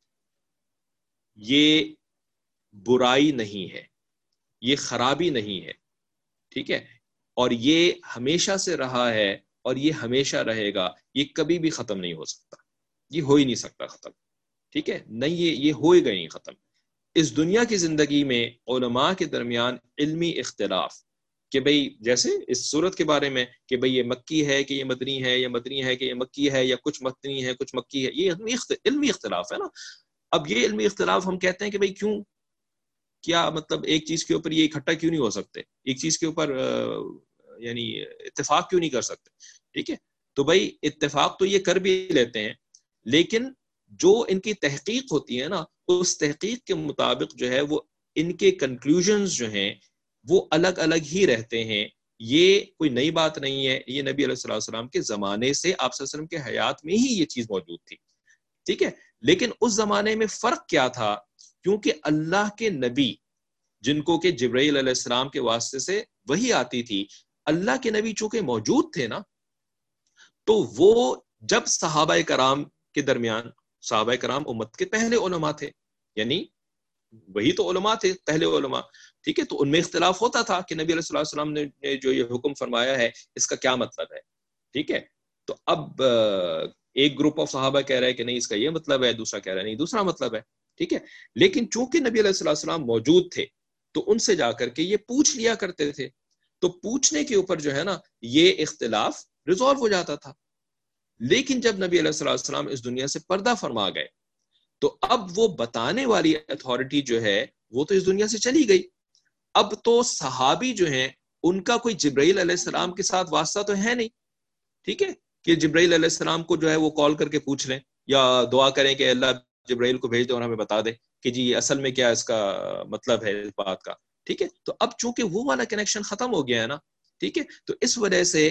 یہ برائی نہیں ہے، یہ خرابی نہیں ہے. ٹھیک ہے، اور یہ ہمیشہ سے رہا ہے اور یہ ہمیشہ رہے گا، یہ کبھی بھی ختم نہیں ہو سکتا، یہ ہو ہی نہیں سکتا ختم. ٹھیک ہے، نہیں یہ یہ ہو ہی گئی نہیں ختم. اس دنیا کی زندگی میں علماء کے درمیان علمی اختلاف کہ بھئی جیسے اس سورت کے بارے میں کہ بھئی یہ مکی ہے کہ یہ مدنی ہے، یا مدنی ہے کہ یہ مکی ہے، یا کچھ مدنی ہے کچھ مکی ہے، یہ علمی اختلاف ہے نا. اب یہ علمی اختلاف ہم کہتے ہیں کہ بھئی کیوں، کیا مطلب ایک چیز کے اوپر یہ اکٹھا کیوں نہیں ہو سکتے، ایک چیز کے اوپر یعنی اتفاق کیوں نہیں کر سکتے. ٹھیک ہے، تو بھائی اتفاق تو یہ کر بھی لیتے ہیں، لیکن جو ان کی تحقیق ہوتی ہے نا اس تحقیق کے مطابق جو ہے وہ ان کے کنکلوژنز جو ہیں وہ الگ الگ ہی رہتے ہیں. یہ کوئی نئی بات نہیں ہے, یہ نبی علیہ الصلوۃ والسلام کے زمانے سے آپ صلی اللہ علیہ وسلم کے حیات میں ہی یہ چیز موجود تھی, ٹھیک ہے. لیکن اس زمانے میں فرق کیا تھا, کیونکہ اللہ کے نبی جن کو کہ جبرائیل علیہ السلام کے واسطے سے وہی آتی تھی, اللہ کے نبی چونکہ موجود تھے نا, تو وہ جب صحابہ کرام کے درمیان, صحابہ کرام امت کے پہلے علماء تھے, یعنی وہی تو علماء تھے, پہلے علماء, ٹھیک ہے. تو ان میں اختلاف ہوتا تھا کہ نبی علیہ السلام نے جو یہ حکم فرمایا ہے اس کا کیا مطلب ہے, ٹھیک ہے. تو اب ایک گروپ آف صحابہ کہہ رہا ہے کہ نہیں اس کا یہ مطلب ہے, دوسرا کہہ رہا ہے نہیں دوسرا مطلب ہے, ٹھیک ہے. لیکن چونکہ نبی علیہ السلام موجود تھے تو ان سے جا کر کے یہ پوچھ لیا کرتے تھے, تو پوچھنے کے اوپر جو ہے نا یہ اختلاف ریزالو ہو جاتا تھا. لیکن جب نبی علیہ السلام اس دنیا سے پردہ فرما گئے تو اب وہ بتانے والی اتھارٹی جو ہے وہ تو اس دنیا سے چلی گئی. اب تو صحابی جو ہیں ان کا کوئی جبرائیل علیہ السلام کے ساتھ واسطہ تو ہے نہیں, ٹھیک ہے, کہ جبرائیل علیہ السلام کو جو ہے وہ کال کر کے پوچھ لیں یا دعا کریں کہ اللہ جبرائیل کو بھیج دے اور ہمیں بتا دے کہ جی اصل میں کیا اس کا مطلب ہے اس بات کا, ٹھیک ہے. تو اب چونکہ وہ والا کنیکشن ختم ہو گیا ہے نا, ٹھیک ہے, تو اس وجہ سے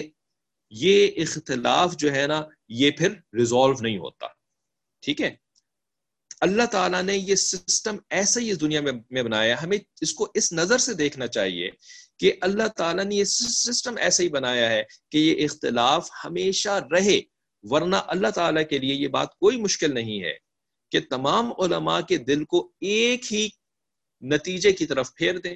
یہ اختلاف جو ہے نا یہ پھر ریزالو نہیں ہوتا, ٹھیک ہے. اللہ تعالیٰ نے یہ سسٹم ایسا ہی اس دنیا میں بنایا, ہمیں اس کو اس نظر سے دیکھنا چاہیے کہ اللہ تعالیٰ نے یہ سسٹم ایسا ہی بنایا ہے کہ یہ اختلاف ہمیشہ رہے, ورنہ اللہ تعالیٰ کے لیے یہ بات کوئی مشکل نہیں ہے کہ تمام علماء کے دل کو ایک ہی نتیجے کی طرف پھیر دیں,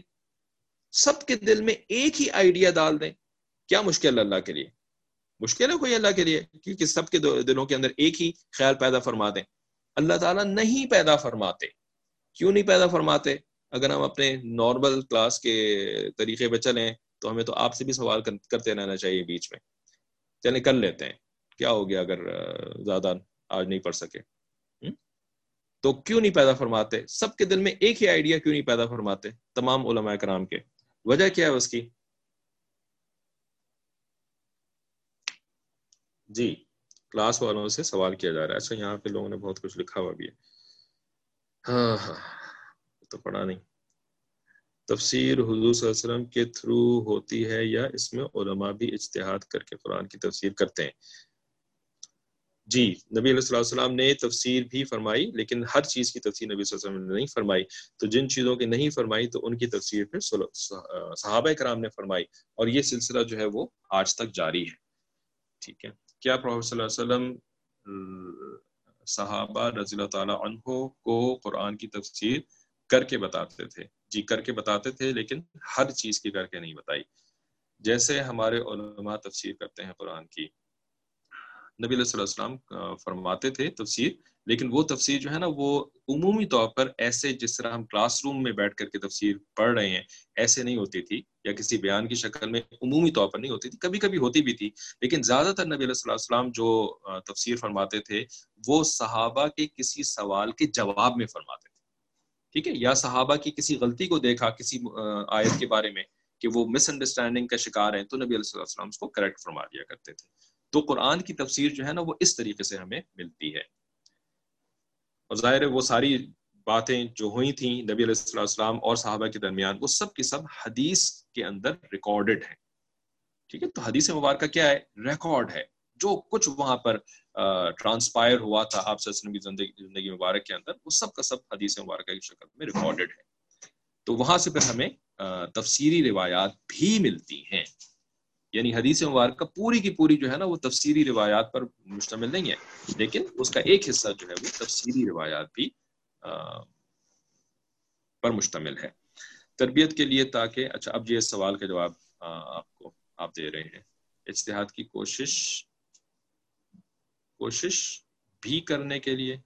سب کے دل میں ایک ہی آئیڈیا ڈال دیں. کیا مشکل اللہ کے لیے؟ مشکل ہے کوئی اللہ کے لیے کیونکہ سب کے دلوں کے اندر ایک ہی خیال پیدا فرما دیں؟ اللہ تعالیٰ نہیں پیدا فرماتے. کیوں نہیں پیدا فرماتے؟ اگر ہم اپنے نارمل کلاس کے طریقے پہ چلیں تو ہمیں تو آپ سے بھی سوال کرتے رہنا چاہیے بیچ میں. چلیں کر لیتے ہیں, کیا ہو گیا اگر زیادہ آج نہیں پڑھ سکے, تو کیوں نہیں پیدا فرماتے؟ سب کے دل میں ایک ہی آئیڈیا کیوں نہیں پیدا فرماتے تمام علماء کرام کے؟ وجہ کیا ہے اس کی؟ جی کلاس والوں سے سوال کیا جا رہا ہے. اچھا یہاں پہ لوگوں نے بہت کچھ لکھا ہوا بھی ہے. ہاں ہاں تو پڑھا نہیں. تفسیر حضور صلی اللہ علیہ وسلم کے تھرو ہوتی ہے یا اس میں علماء بھی اجتہاد کر کے قرآن کی تفسیر کرتے ہیں؟ جی نبی علیہ الصلوۃ والسلام نے تفسیر بھی فرمائی, لیکن ہر چیز کی تفسیر نبی صلی اللہ علیہ وسلم نے نہیں فرمائی. تو جن چیزوں کی نہیں فرمائی تو ان کی تفسیر پھر صحابہ کرام نے فرمائی, اور یہ سلسلہ جو ہے وہ آج تک جاری ہے, ٹھیک ہے. کیا پروفیٹ صلی اللہ علیہ وسلم صحابہ رضی اللہ تعالیٰ عنہ کو قرآن کی تفسیر کر کے بتاتے تھے؟ جی کر کے بتاتے تھے, لیکن ہر چیز کی کر کے نہیں بتائی. جیسے ہمارے علماء تفسیر کرتے ہیں قرآن کی, نبی علیہ السلام فرماتے تھے تفسیر, لیکن وہ تفسیر جو ہے نا وہ عمومی طور پر ایسے جس طرح ہم کلاس روم میں بیٹھ کر کے تفسیر پڑھ رہے ہیں ایسے نہیں ہوتی تھی, یا کسی بیان کی شکل میں عمومی طور پر نہیں ہوتی تھی, کبھی کبھی ہوتی بھی تھی. لیکن زیادہ تر نبی علیہ السلام جو تفسیر فرماتے تھے وہ صحابہ کے کسی سوال کے جواب میں فرماتے تھے, ٹھیک ہے, یا صحابہ کی کسی غلطی کو دیکھا کسی آیت کے بارے میں کہ وہ مس انڈرسٹینڈنگ کا شکار ہیں, تو نبی علیہ السلام اس کو کریکٹ فرما دیا کرتے تھے. تو قرآن کی تفسیر جو ہے نا وہ اس طریقے سے ہمیں ملتی ہے. اور ظاہر ہے وہ ساری باتیں جو ہوئی تھیں نبی علیہ السلام اور صحابہ کے درمیان وہ سب کی سب حدیث کے اندر ریکارڈڈ ہیں, ٹھیک ہے. تو حدیث مبارکہ کیا ہے؟ ریکارڈ ہے. جو کچھ وہاں پر ٹرانسپائر ہوا تھا آپ صلی اللہ علیہ وسلم کی زندگی زندگی مبارک کے اندر, وہ سب کا سب حدیث مبارکہ کی شکل میں ریکارڈڈ ہے. تو وہاں سے پھر ہمیں تفسیری روایات بھی ملتی ہیں. یعنی حدیث مبارکہ پوری کی پوری جو ہے نا وہ تفسیری روایات پر مشتمل نہیں ہے, لیکن اس کا ایک حصہ جو ہے وہ تفسیری روایات بھی پر مشتمل ہے. تربیت کے لیے تاکہ, اچھا اب یہ سوال کا جواب آپ کو آپ دے رہے ہیں. اجتہاد کی کوشش کوشش بھی کرنے کے لیے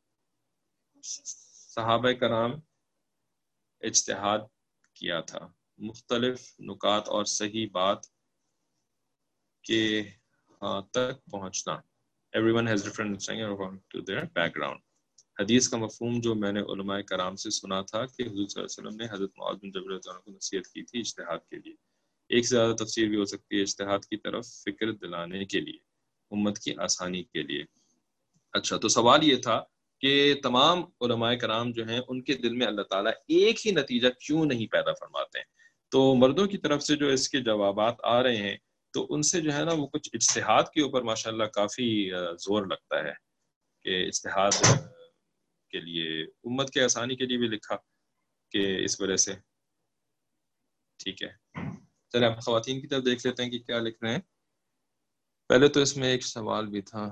صحابہ کرام اجتہاد کیا تھا, مختلف نکات اور صحیح بات کے ہاں تک پہنچنا. Everyone has different understanding according to their background. حدیث کا مفہوم جو میں نے علماء کرام سے سنا تھا کہ حضور صلی اللہ علیہ وسلم نے حضرت معاذ بن جبل رضی اللہ عنہ کو نصیحت کی تھی اجتہاد کے لیے. ایک سے زیادہ تفسیر بھی ہو سکتی ہے اجتہاد کی طرف فکر دلانے کے لیے, امت کی آسانی کے لیے. اچھا تو سوال یہ تھا کہ تمام علماء کرام جو ہیں ان کے دل میں اللہ تعالیٰ ایک ہی نتیجہ کیوں نہیں پیدا فرماتے ہیں؟ تو مردوں کی طرف سے جو اس کے جوابات آ رہے ہیں تو ان سے جو ہے نا وہ کچھ اجتہاد کے اوپر ماشاءاللہ کافی زور لگتا ہے کہ اجتہاد کے لیے امت کے آسانی کے لیے بھی لکھا کہ اس وجہ سے ٹھیک ہے. چلے آپ خواتین کی طرف دیکھ لیتے ہیں کہ کیا لکھ رہے ہیں. پہلے تو اس میں ایک سوال بھی تھا.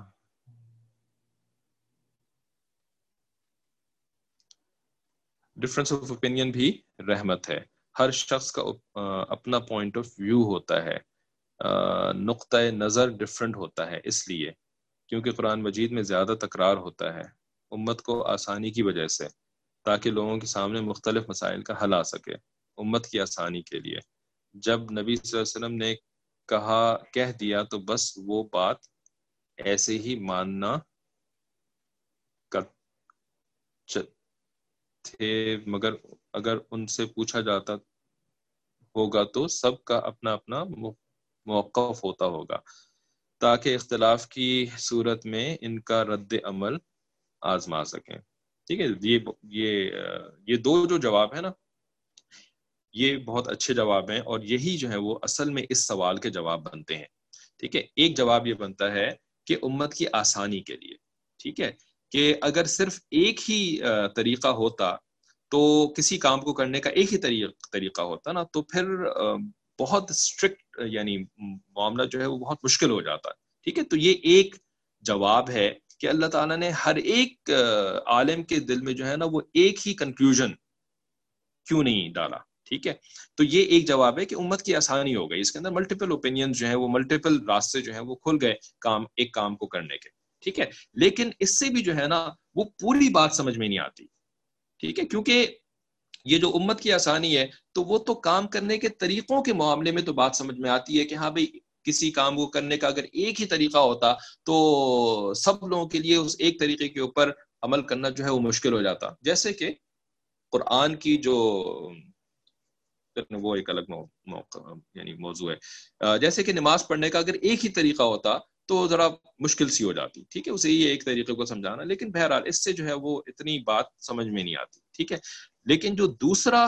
ڈفرینس آف اوپینین بھی رحمت ہے. ہر شخص کا اپنا پوائنٹ آف ویو ہوتا ہے, نقطۂ نظر ڈفرینٹ ہوتا ہے, اس لیے کیونکہ قرآن مجید میں زیادہ تکرار ہوتا ہے امت کو آسانی کی وجہ سے, تاکہ لوگوں کے سامنے مختلف مسائل کا حل آ سکے امت کی آسانی کے لیے. جب نبی صلی اللہ علیہ وسلم نے کہا کہہ دیا تو بس وہ بات ایسے ہی ماننا تھے, مگر اگر ان سے پوچھا جاتا ہوگا تو سب کا اپنا اپنا موقف ہوتا ہوگا, تاکہ اختلاف کی صورت میں ان کا رد عمل آزما سکیں. ٹھیک ہے, یہ یہ یہ دو جو جواب ہے نا یہ بہت اچھے جواب ہیں, اور یہی جو ہے وہ اصل میں اس سوال کے جواب بنتے ہیں. ٹھیک ہے, ایک جواب یہ بنتا ہے کہ امت کی آسانی کے لیے, ٹھیک ہے, کہ اگر صرف ایک ہی طریقہ ہوتا تو کسی کام کو کرنے کا ایک ہی طریقہ ہوتا نا تو پھر بہت اسٹرکٹ یعنی معاملہ جو ہے وہ بہت مشکل ہو جاتا. ٹھیک ہے, تو یہ ایک جواب ہے کہ اللہ تعالیٰ نے ہر ایک عالم کے دل میں جو ہے نا وہ ایک ہی کنکلوژن کیوں نہیں ڈالا. ٹھیک ہے, تو یہ ایک جواب ہے کہ امت کی آسانی ہو گئی, اس کے اندر ملٹیپل اوپینینز جو ہیں وہ ملٹیپل راستے جو ہیں وہ کھل گئے کام ایک کام کو کرنے کے. ٹھیک ہے, لیکن اس سے بھی جو ہے نا وہ پوری بات سمجھ میں نہیں آتی. ٹھیک ہے, کیونکہ یہ جو امت کی آسانی ہے تو وہ تو کام کرنے کے طریقوں کے معاملے میں تو بات سمجھ میں آتی ہے کہ ہاں بھئی کسی کام کو کرنے کا اگر ایک ہی طریقہ ہوتا تو سب لوگوں کے لیے اس ایک طریقے کے اوپر عمل کرنا جو ہے وہ مشکل ہو جاتا. جیسے کہ قرآن کی جو وہ ایک الگ موقع یعنی موضوع ہے, جیسے کہ نماز پڑھنے کا اگر ایک ہی طریقہ ہوتا تو ذرا مشکل سی ہو جاتی. ٹھیک ہے, اسے یہ ایک طریقے کو سمجھانا, لیکن بہرحال اس سے جو ہے وہ اتنی بات سمجھ میں نہیں آتی. ٹھیک ہے, لیکن جو دوسرا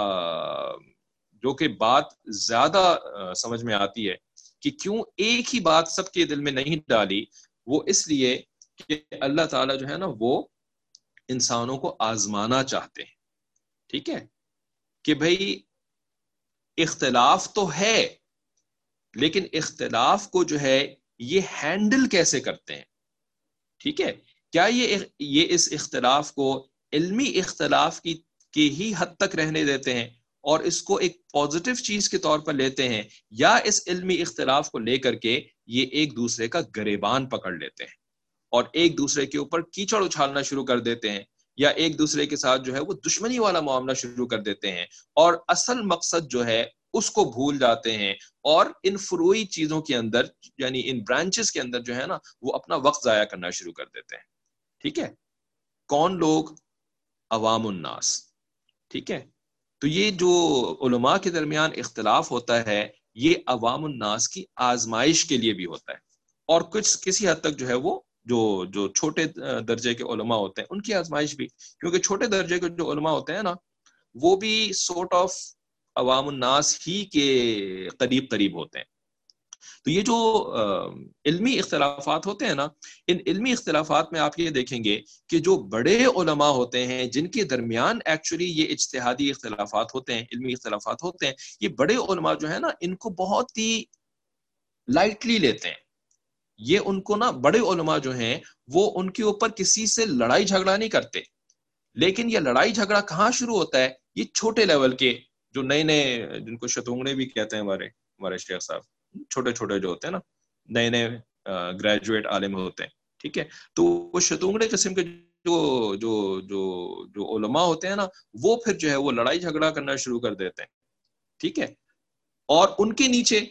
جو کہ بات زیادہ سمجھ میں آتی ہے کہ کیوں ایک ہی بات سب کے دل میں نہیں ڈالی, وہ اس لیے کہ اللہ تعالیٰ جو ہے نا وہ انسانوں کو آزمانا چاہتے ہیں. ٹھیک ہے, کہ بھئی اختلاف تو ہے لیکن اختلاف کو جو ہے یہ ہینڈل کیسے کرتے ہیں. ٹھیک ہے, کیا یہ یہ اس اختلاف کو علمی اختلاف کی کی ہی حد تک رہنے دیتے ہیں اور اس کو ایک پازیٹیو چیز کے طور پر لیتے ہیں, یا اس علمی اختلاف کو لے کر کے یہ ایک دوسرے کا گریبان پکڑ لیتے ہیں اور ایک دوسرے کے اوپر کیچڑ اچھالنا شروع کر دیتے ہیں, یا ایک دوسرے کے ساتھ جو ہے وہ دشمنی والا معاملہ شروع کر دیتے ہیں اور اصل مقصد جو ہے اس کو بھول جاتے ہیں, اور ان فروعی چیزوں کے اندر یعنی ان برانچز کے اندر جو ہے نا وہ اپنا وقت ضائع کرنا شروع کر دیتے ہیں. ٹھیک ہے, کون لوگ؟ عوام الناس. ٹھیک ہے, تو یہ جو علماء کے درمیان اختلاف ہوتا ہے یہ عوام الناس کی آزمائش کے لیے بھی ہوتا ہے, اور کچھ کسی حد تک جو ہے وہ جو جو چھوٹے درجے کے علماء ہوتے ہیں ان کی آزمائش بھی, کیونکہ چھوٹے درجے کے جو علماء ہوتے ہیں نا وہ بھی سورٹ آف عوام الناس ہی کے قریب قریب ہوتے ہیں. تو یہ جو علمی اختلافات ہوتے ہیں نا, ان علمی اختلافات میں آپ یہ دیکھیں گے کہ جو بڑے علماء ہوتے ہیں جن کے درمیان ایکچولی یہ اجتہادی اختلافات ہوتے ہیں, علمی اختلافات ہوتے ہیں, یہ بڑے علماء جو ہے نا ان کو بہت ہی لائٹلی لیتے ہیں. یہ ان کو نا بڑے علماء جو ہیں وہ ان کے اوپر کسی سے لڑائی جھگڑا نہیں کرتے, لیکن یہ لڑائی جھگڑا کہاں شروع ہوتا ہے؟ یہ چھوٹے لیول کے جو نئے نئے جن کو شتونگڑے بھی کہتے ہیں ہمارے ہمارے شیخ صاحب, چھوٹے چھوٹے جو ہوتے ہیں نا نئے نئے گریجویٹ عالم ہوتے ہیں. ٹھیک ہے, تو وہ شتونگڑے قسم کے جو جو جو جو علماء ہوتے ہیں نا وہ پھر جو ہے وہ لڑائی جھگڑا کرنا شروع کر دیتے ہیں. ٹھیک ہے, اور ان کے نیچے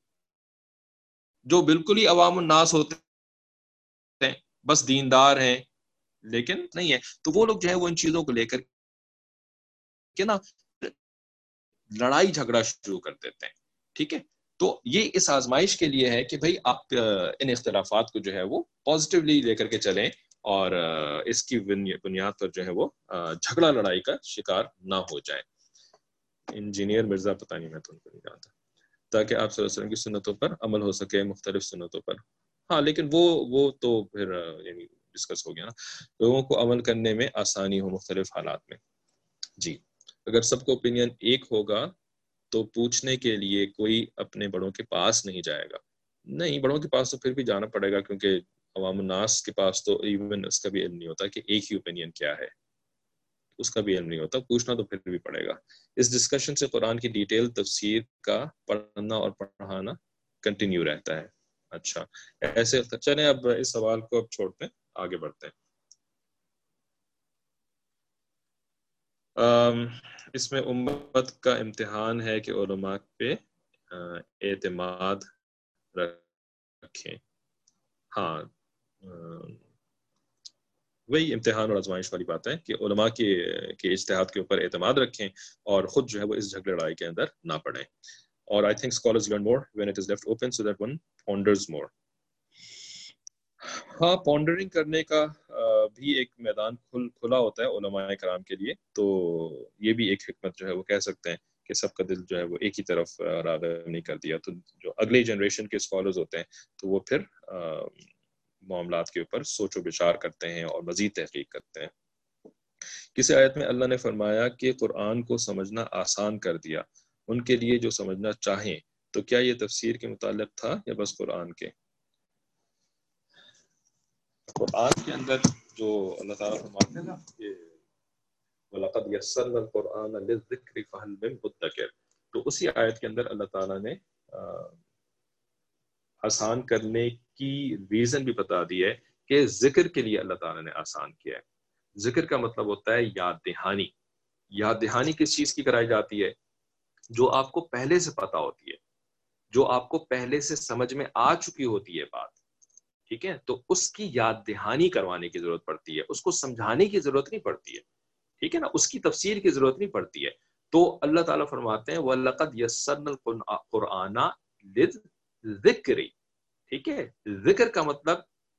جو بالکل ہی عوام الناس ہوتے ہیں بس دیندار ہیں لیکن نہیں ہے, تو وہ لوگ جو ہے وہ ان چیزوں کو لے کر کے نا لڑائی جھگڑا شروع کر دیتے ہیں. ٹھیک ہے, تو یہ اس آزمائش کے لیے ہے کہ بھئی آپ ان اختلافات کو جو ہے وہ پازیٹیولی لے کر کے چلیں اور اس کی بنیاد پر جو ہے وہ جھگڑا لڑائی کا شکار نہ ہو جائیں. انجینئر مرزا پتہ نہیں، میں تو ان کو نہیں جانتا. تاکہ آپ صلی اللہ علیہ وسلم کی سنتوں پر عمل ہو سکے، مختلف سنتوں پر. ہاں لیکن وہ وہ تو پھر یعنی ڈسکس ہو گیا نا، لوگوں کو عمل کرنے میں آسانی ہو مختلف حالات میں. جی اگر سب کو اوپینین ایک ہوگا تو پوچھنے کے لیے کوئی اپنے بڑوں کے پاس نہیں جائے گا. نہیں، بڑوں کے پاس تو پھر بھی جانا پڑے گا، کیونکہ عوام الناس کے پاس تو ایون اس کا بھی علم نہیں ہوتا کہ ایک ہی اوپینین کیا ہے، اس کا بھی علم نہیں ہوتا. پوچھنا تو پھر بھی پڑے گا. اس ڈسکشن سے قرآن کی ڈیٹیل تفسیر کا پڑھنا اور پڑھانا کنٹینیو رہتا ہے. اچھا ایسے چلیں اب اس سوال کو اب چھوڑتے ہیں، آگے بڑھتے ہیں. اس میں امت کا امتحان ہے کہ علماء پہ اعتماد رکھیں. ہاں وہی امتحان اور آزمائش والی بات ہے کہ علماء کے کے اجتہاد کے اوپر اعتماد رکھیں اور خود جو ہے وہ اس جھگڑے لڑائی کے اندر نہ پڑیں. اور I think scholars learn more when it is left open so that one ponders more. ہاں پونڈرنگ کرنے کا بھی ایک میدان کھل کھلا ہوتا ہے علماء کرام کے لیے. تو یہ بھی ایک حکمت جو ہے وہ کہہ سکتے ہیں کہ سب کا دل جو ہے وہ ایک ہی طرف راغب نہیں کر دیا. تو جو اگلے جنریشن کے اسکالرز ہوتے ہیں تو وہ پھر معاملات کے اوپر سوچ و بچار کرتے ہیں اور مزید تحقیق کرتے ہیں. کسی آیت میں اللہ نے فرمایا کہ قرآن کو سمجھنا آسان کر دیا ان کے لیے جو سمجھنا چاہیں. تو کیا یہ تفسیر کے متعلق تھا یا بس قرآن کے؟ قرآن کے اندر جو اللہ تعالیٰ فرماتے ہیں نا کہ وَلَقَدْ يَسَّرْنَا الْقُرْآنَ لِلذِّكْرِ فَهَلْ مِن مُدَّكِرٍ، تو اسی آیت کے اندر اللہ تعالیٰ نے آسان کرنے کی ریزن بھی بتا دی ہے کہ ذکر کے لیے اللہ تعالیٰ نے آسان کیا ہے. ذکر کا مطلب ہوتا ہے یاد دہانی. یاد دہانی کس چیز کی کرائی جاتی ہے؟ جو آپ کو پہلے سے پتا ہوتی ہے، جو آپ کو پہلے سے سمجھ میں آ چکی ہوتی ہے بات، ٹھیک ہے، تو اس کی یاد دہانی کروانے کی ضرورت پڑتی ہے، اس کو سمجھانے کی ضرورت نہیں پڑتی ہے، ٹھیک ہے نا، اس کی تفسیر کی ضرورت نہیں پڑتی ہے. تو اللہ تعالیٰ فرماتے ہیں وَلَقَدْ يَسَّرْنَا الْقُرْآنَ لِلذِّكْرِ، ٹھیک ہے. ذکر کا مطلب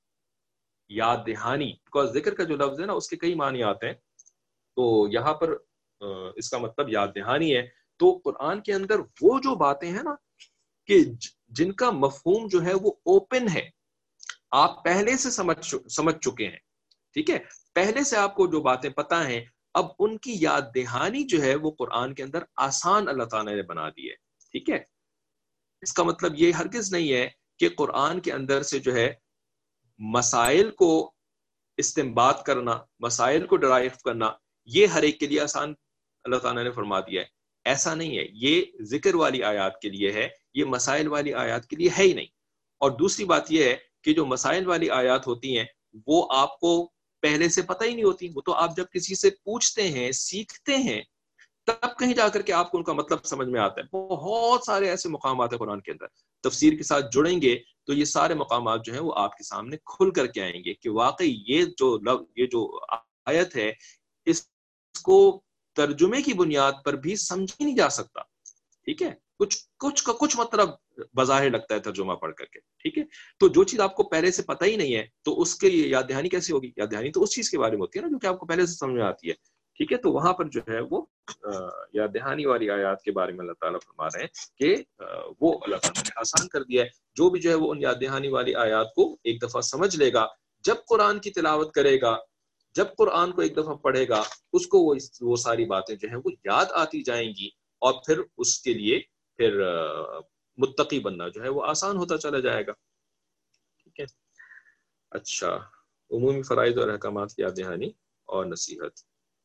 یاد دہانی، بیکاز ذکر کا جو لفظ ہے نا اس کے کئی معنی آتے ہیں، تو یہاں پر اس کا مطلب یاد دہانی ہے. تو قرآن کے اندر وہ جو باتیں ہیں نا کہ جن کا مفہوم جو ہے وہ اوپن ہے، آپ پہلے سے سمجھ سمجھ چکے ہیں، ٹھیک ہے، پہلے سے آپ کو جو باتیں پتہ ہیں، اب ان کی یاد دہانی جو ہے وہ قرآن کے اندر آسان اللہ تعالیٰ نے بنا دی ہے. ٹھیک ہے، اس کا مطلب یہ ہرگز نہیں ہے کہ قرآن کے اندر سے جو ہے مسائل کو استنباط کرنا، مسائل کو ڈرائیو کرنا، یہ ہر ایک کے لیے آسان اللہ تعالیٰ نے فرما دیا ہے. ایسا نہیں ہے، یہ ذکر والی آیات کے لیے ہے، یہ مسائل والی آیات کے لیے ہے ہی نہیں. اور دوسری بات یہ ہے کہ جو مسائل والی آیات ہوتی ہیں وہ آپ کو پہلے سے پتہ ہی نہیں ہوتی، وہ تو آپ جب کسی سے پوچھتے ہیں، سیکھتے ہیں، تب کہیں جا کر کے آپ کو ان کا مطلب سمجھ میں آتا ہے. بہت سارے ایسے مقامات ہیں قرآن کے اندر، تفسیر کے ساتھ جڑیں گے تو یہ سارے مقامات جو ہیں وہ آپ کے سامنے کھل کر کے آئیں گے کہ واقعی یہ جو یہ جو آیت ہے اس کو ترجمے کی بنیاد پر بھی سمجھا نہیں جا سکتا. ٹھیک ہے، کچھ کچھ کا کچھ مطلب بظاہر لگتا ہے ترجمہ پڑھ کر کے. ٹھیک ہے، تو جو چیز آپ کو پہلے سے پتہ ہی نہیں ہے تو اس کے لیے یاد دہانی کیسے ہوگی؟ یاد دہانی تو اس چیز کے بارے میں ہوتی ہے نا جو کہ آپ کو پہلے سے سمجھ میں آتی ہے. ٹھیک ہے، تو وہاں پر جو ہے وہ یاد دہانی والی آیات کے بارے میں اللہ تعالیٰ فرما رہے ہیں کہ وہ اللہ تعالیٰ نے آسان کر دیا ہے. جو بھی جو ہے وہ ان یاد دہانی والی آیات کو ایک دفعہ سمجھ لے گا، جب قرآن کی تلاوت کرے گا، جب قرآن کو ایک دفعہ پڑھے گا، اس کو وہ وہ ساری باتیں جو ہیں وہ یاد آتی جائیں گی، اور پھر اس کے لیے پھر متقی بننا جو ہے وہ آسان ہوتا چلا جائے گا. ٹھیک ہے، اچھا، عمومی فرائض اور احکامات کی یاد دہانی اور نصیحت.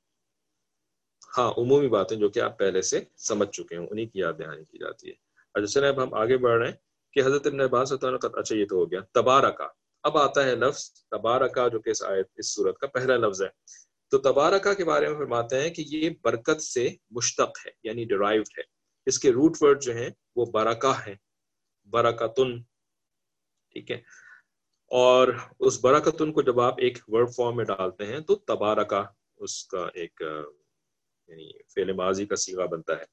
ہاں عمومی باتیں جو کہ آپ پہلے سے سمجھ چکے ہیں انہیں کی یاد دہانی کی جاتی ہے. اچھا چلیں اب ہم آگے بڑھ رہے ہیں کہ حضرت ابن عباس رضی اللہ عنہ، اچھا یہ تو ہو گیا تبارکا. اب آتا ہے لفظ تبارکا جو کہ اس آیت اس سورت کا پہلا لفظ ہے. تو تبارکا کے بارے میں فرماتے ہیں کہ یہ برکت سے مشتق ہے، یعنی ڈرائیوڈ ہے. اس کے روٹ ورڈ جو ہیں وہ برکہ ہیں، برکتن. ٹھیک ہے، اور اس برکتن کو جب آپ ایک ورب فارم میں ڈالتے ہیں تو تبارکا اس کا ایک یعنی فعل ماضی کا صیغہ بنتا ہے.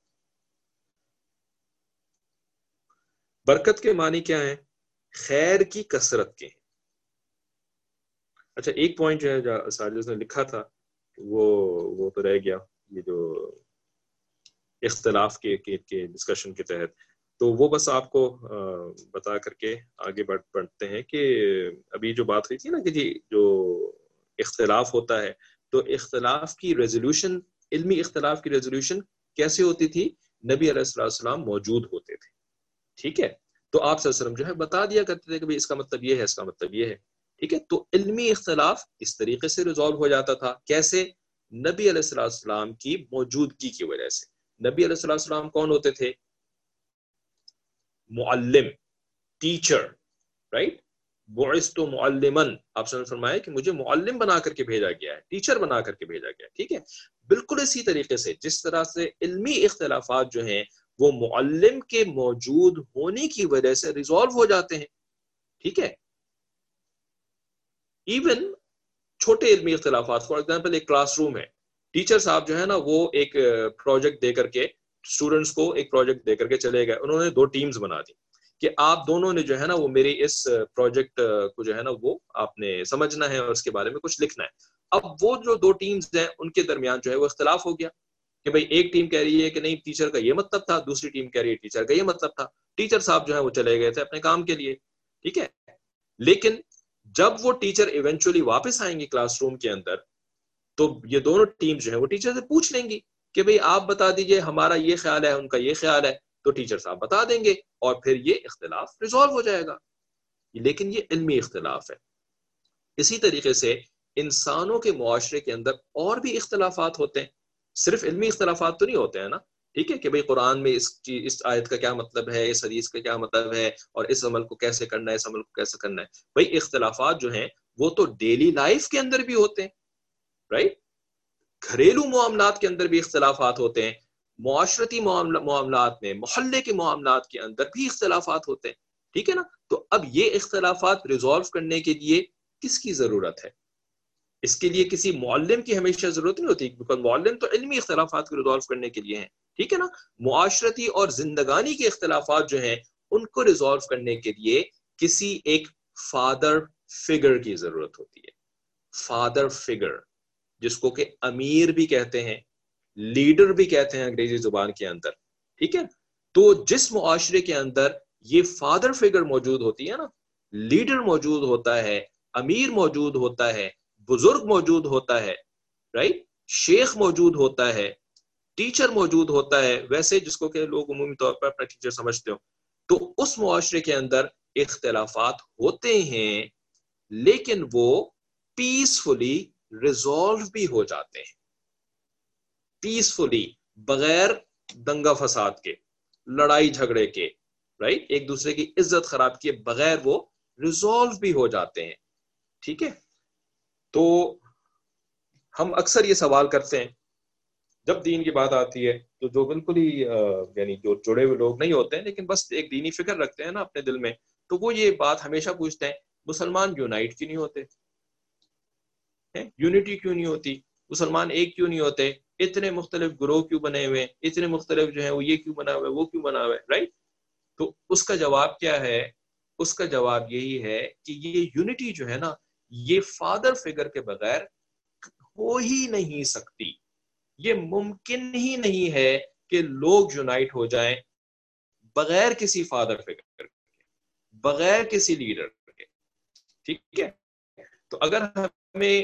برکت کے معنی کیا ہیں؟ خیر کی کثرت کے ہیں. اچھا ایک پوائنٹ جو ہے ساجد نے لکھا تھا وہ وہ تو رہ گیا، یہ جو اختلاف کے کے ڈسکشن کے تحت. تو وہ بس آپ کو بتا کر کے آگے بڑھ بڑھتے ہیں کہ ابھی جو بات ہوئی تھی نا کہ جی جو اختلاف ہوتا ہے تو اختلاف کی ریزولوشن، علمی اختلاف کی ریزولوشن کیسے ہوتی تھی؟ نبی علیہ الصلوۃ والسلام موجود ہوتے تھے. ٹھیک ہے، تو آپ صلی اللہ علیہ وسلم جو ہے بتا دیا کرتے تھے کہ بھئی اس کا مطلب یہ ہے، اس کا مطلب یہ ہے. ٹھیک ہے، تو علمی اختلاف اس طریقے سے ریزالو ہو جاتا تھا. کیسے؟ نبی علیہ الصلوۃ والسلام کی موجودگی کی وجہ سے. نبی علیہ الصلوۃ والسلام کون ہوتے تھے؟ معلم، ٹیچر، رائٹ. بعثت معلما، آپ نے فرمایا کہ مجھے معلم بنا کر کے بھیجا گیا ہے، ٹیچر بنا کر کے بھیجا گیا ہے. ٹھیک ہے، بالکل اسی طریقے سے جس طرح سے علمی اختلافات جو ہیں وہ معلم کے موجود ہونے کی وجہ سے ریزالو ہو جاتے ہیں. ٹھیک ہے، ایون چھوٹے علمی اختلافات، فار ایگزامپل ایک کلاس روم ہے، ٹیچر صاحب جو ہے نا وہ ایک پروجیکٹ دے کر کے اسٹوڈنٹس کو ایک پروجیکٹ دے کر کے چلے گئے. انہوں نے دو ٹیمز بنا دی کہ آپ دونوں نے جو ہے نا وہ میری اس پروجیکٹ کو جو ہے نا وہ آپ نے سمجھنا ہے اور اس کے بارے میں کچھ لکھنا ہے. اب وہ جو دو ٹیمز ہیں ان کے درمیان جو ہے وہ اختلاف ہو گیا کہ بھئی ایک ٹیم کہہ رہی ہے کہ نہیں ٹیچر کا یہ مطلب تھا، دوسری ٹیم کہہ رہی ہے ٹیچر کا یہ مطلب تھا. ٹیچر صاحب جو ہے وہ چلے گئے تھے اپنے کام کے لیے. ٹھیک ہے، لیکن جب وہ ٹیچر ایونچولی واپس آئیں گے کلاس روم کے اندر تو یہ دونوں ٹیم جو ہے وہ ٹیچر سے پوچھ لیں گی کہ بھئی آپ بتا دیجئے ہمارا یہ خیال ہے، ان کا یہ خیال ہے. تو ٹیچر صاحب بتا دیں گے اور پھر یہ اختلاف ریزالو ہو جائے گا. لیکن یہ علمی اختلاف ہے. اسی طریقے سے انسانوں کے معاشرے کے اندر اور بھی اختلافات ہوتے ہیں، صرف علمی اختلافات تو نہیں ہوتے ہیں نا. ٹھیک ہے کہ بھئی قرآن میں اس اس آیت کا کیا مطلب ہے، اس حدیث کا کیا مطلب ہے، اور اس عمل کو کیسے کرنا ہے، اس عمل کو کیسے کرنا ہے. بھئی اختلافات جو ہیں وہ تو ڈیلی لائف کے اندر بھی ہوتے ہیں، رائٹ. گھریلو معاملات کے اندر بھی اختلافات ہوتے ہیں، معاشرتی معاملات میں، محلے کے معاملات کے اندر بھی اختلافات ہوتے ہیں. ٹھیک ہے نا. تو اب یہ اختلافات ریزالو کرنے کے لیے کس کی ضرورت ہے؟ اس کے لیے کسی معلم کی ہمیشہ ضرورت نہیں ہوتی، کیونکہ معلم تو علمی اختلافات کو ریزالو کرنے کے لیے ہیں. ٹھیک ہے نا. معاشرتی اور زندگانی کے اختلافات جو ہیں ان کو ریزالو کرنے کے لیے کسی ایک فادر فگر کی ضرورت ہوتی ہے. فادر فگر جس کو کہ امیر بھی کہتے ہیں، لیڈر بھی کہتے ہیں انگریزی زبان کے اندر. ٹھیک ہے، تو جس معاشرے کے اندر یہ فادر فگر موجود ہوتی ہے نا، لیڈر موجود ہوتا ہے، امیر موجود ہوتا ہے، بزرگ موجود ہوتا ہے، رائٹ، شیخ موجود ہوتا ہے، ٹیچر موجود ہوتا ہے، ویسے جس کو کہ لوگ عمومی طور پر اپنا ٹیچر سمجھتے ہو، تو اس معاشرے کے اندر اختلافات ہوتے ہیں لیکن وہ پیسفلی ریزالو بھی ہو جاتے ہیں. پیسفلی، بغیر دنگا فساد کے، لڑائی جھگڑے کے، رائٹ، ایک دوسرے کی عزت خراب کیے بغیر وہ ریزالو بھی ہو جاتے ہیں. ٹھیک ہے، تو ہم اکثر یہ سوال کرتے ہیں جب دین کی بات آتی ہے تو جو بالکل ہی یعنی جو جڑے ہوئے لوگ نہیں ہوتے ہیں لیکن بس ایک دینی فکر رکھتے ہیں نا اپنے دل میں، تو وہ یہ بات ہمیشہ پوچھتے ہیں مسلمان یونائٹ کیوں نہیں ہوتے، یونٹی کیوں نہیں ہوتی، مسلمان ایک کیوں نہیں ہوتے، اتنے مختلف گروہ کیوں بنے ہوئے، اتنے مختلف جو ہیں وہ یہ کیوں بنا ہوا ہے، وہ کیوں بنا ہوا ہے، رائٹ. تو اس کا جواب کیا ہے؟ اس کا جواب یہی ہے کہ یہ یونٹی جو ہے نا یہ فادر فگر کے بغیر ہو ہی نہیں سکتی. یہ ممکن ہی نہیں ہے کہ لوگ یونائٹ ہو جائیں بغیر کسی فادر فگر کے، بغیر کسی لیڈر کے. ٹھیک ہے، تو اگر ہمیں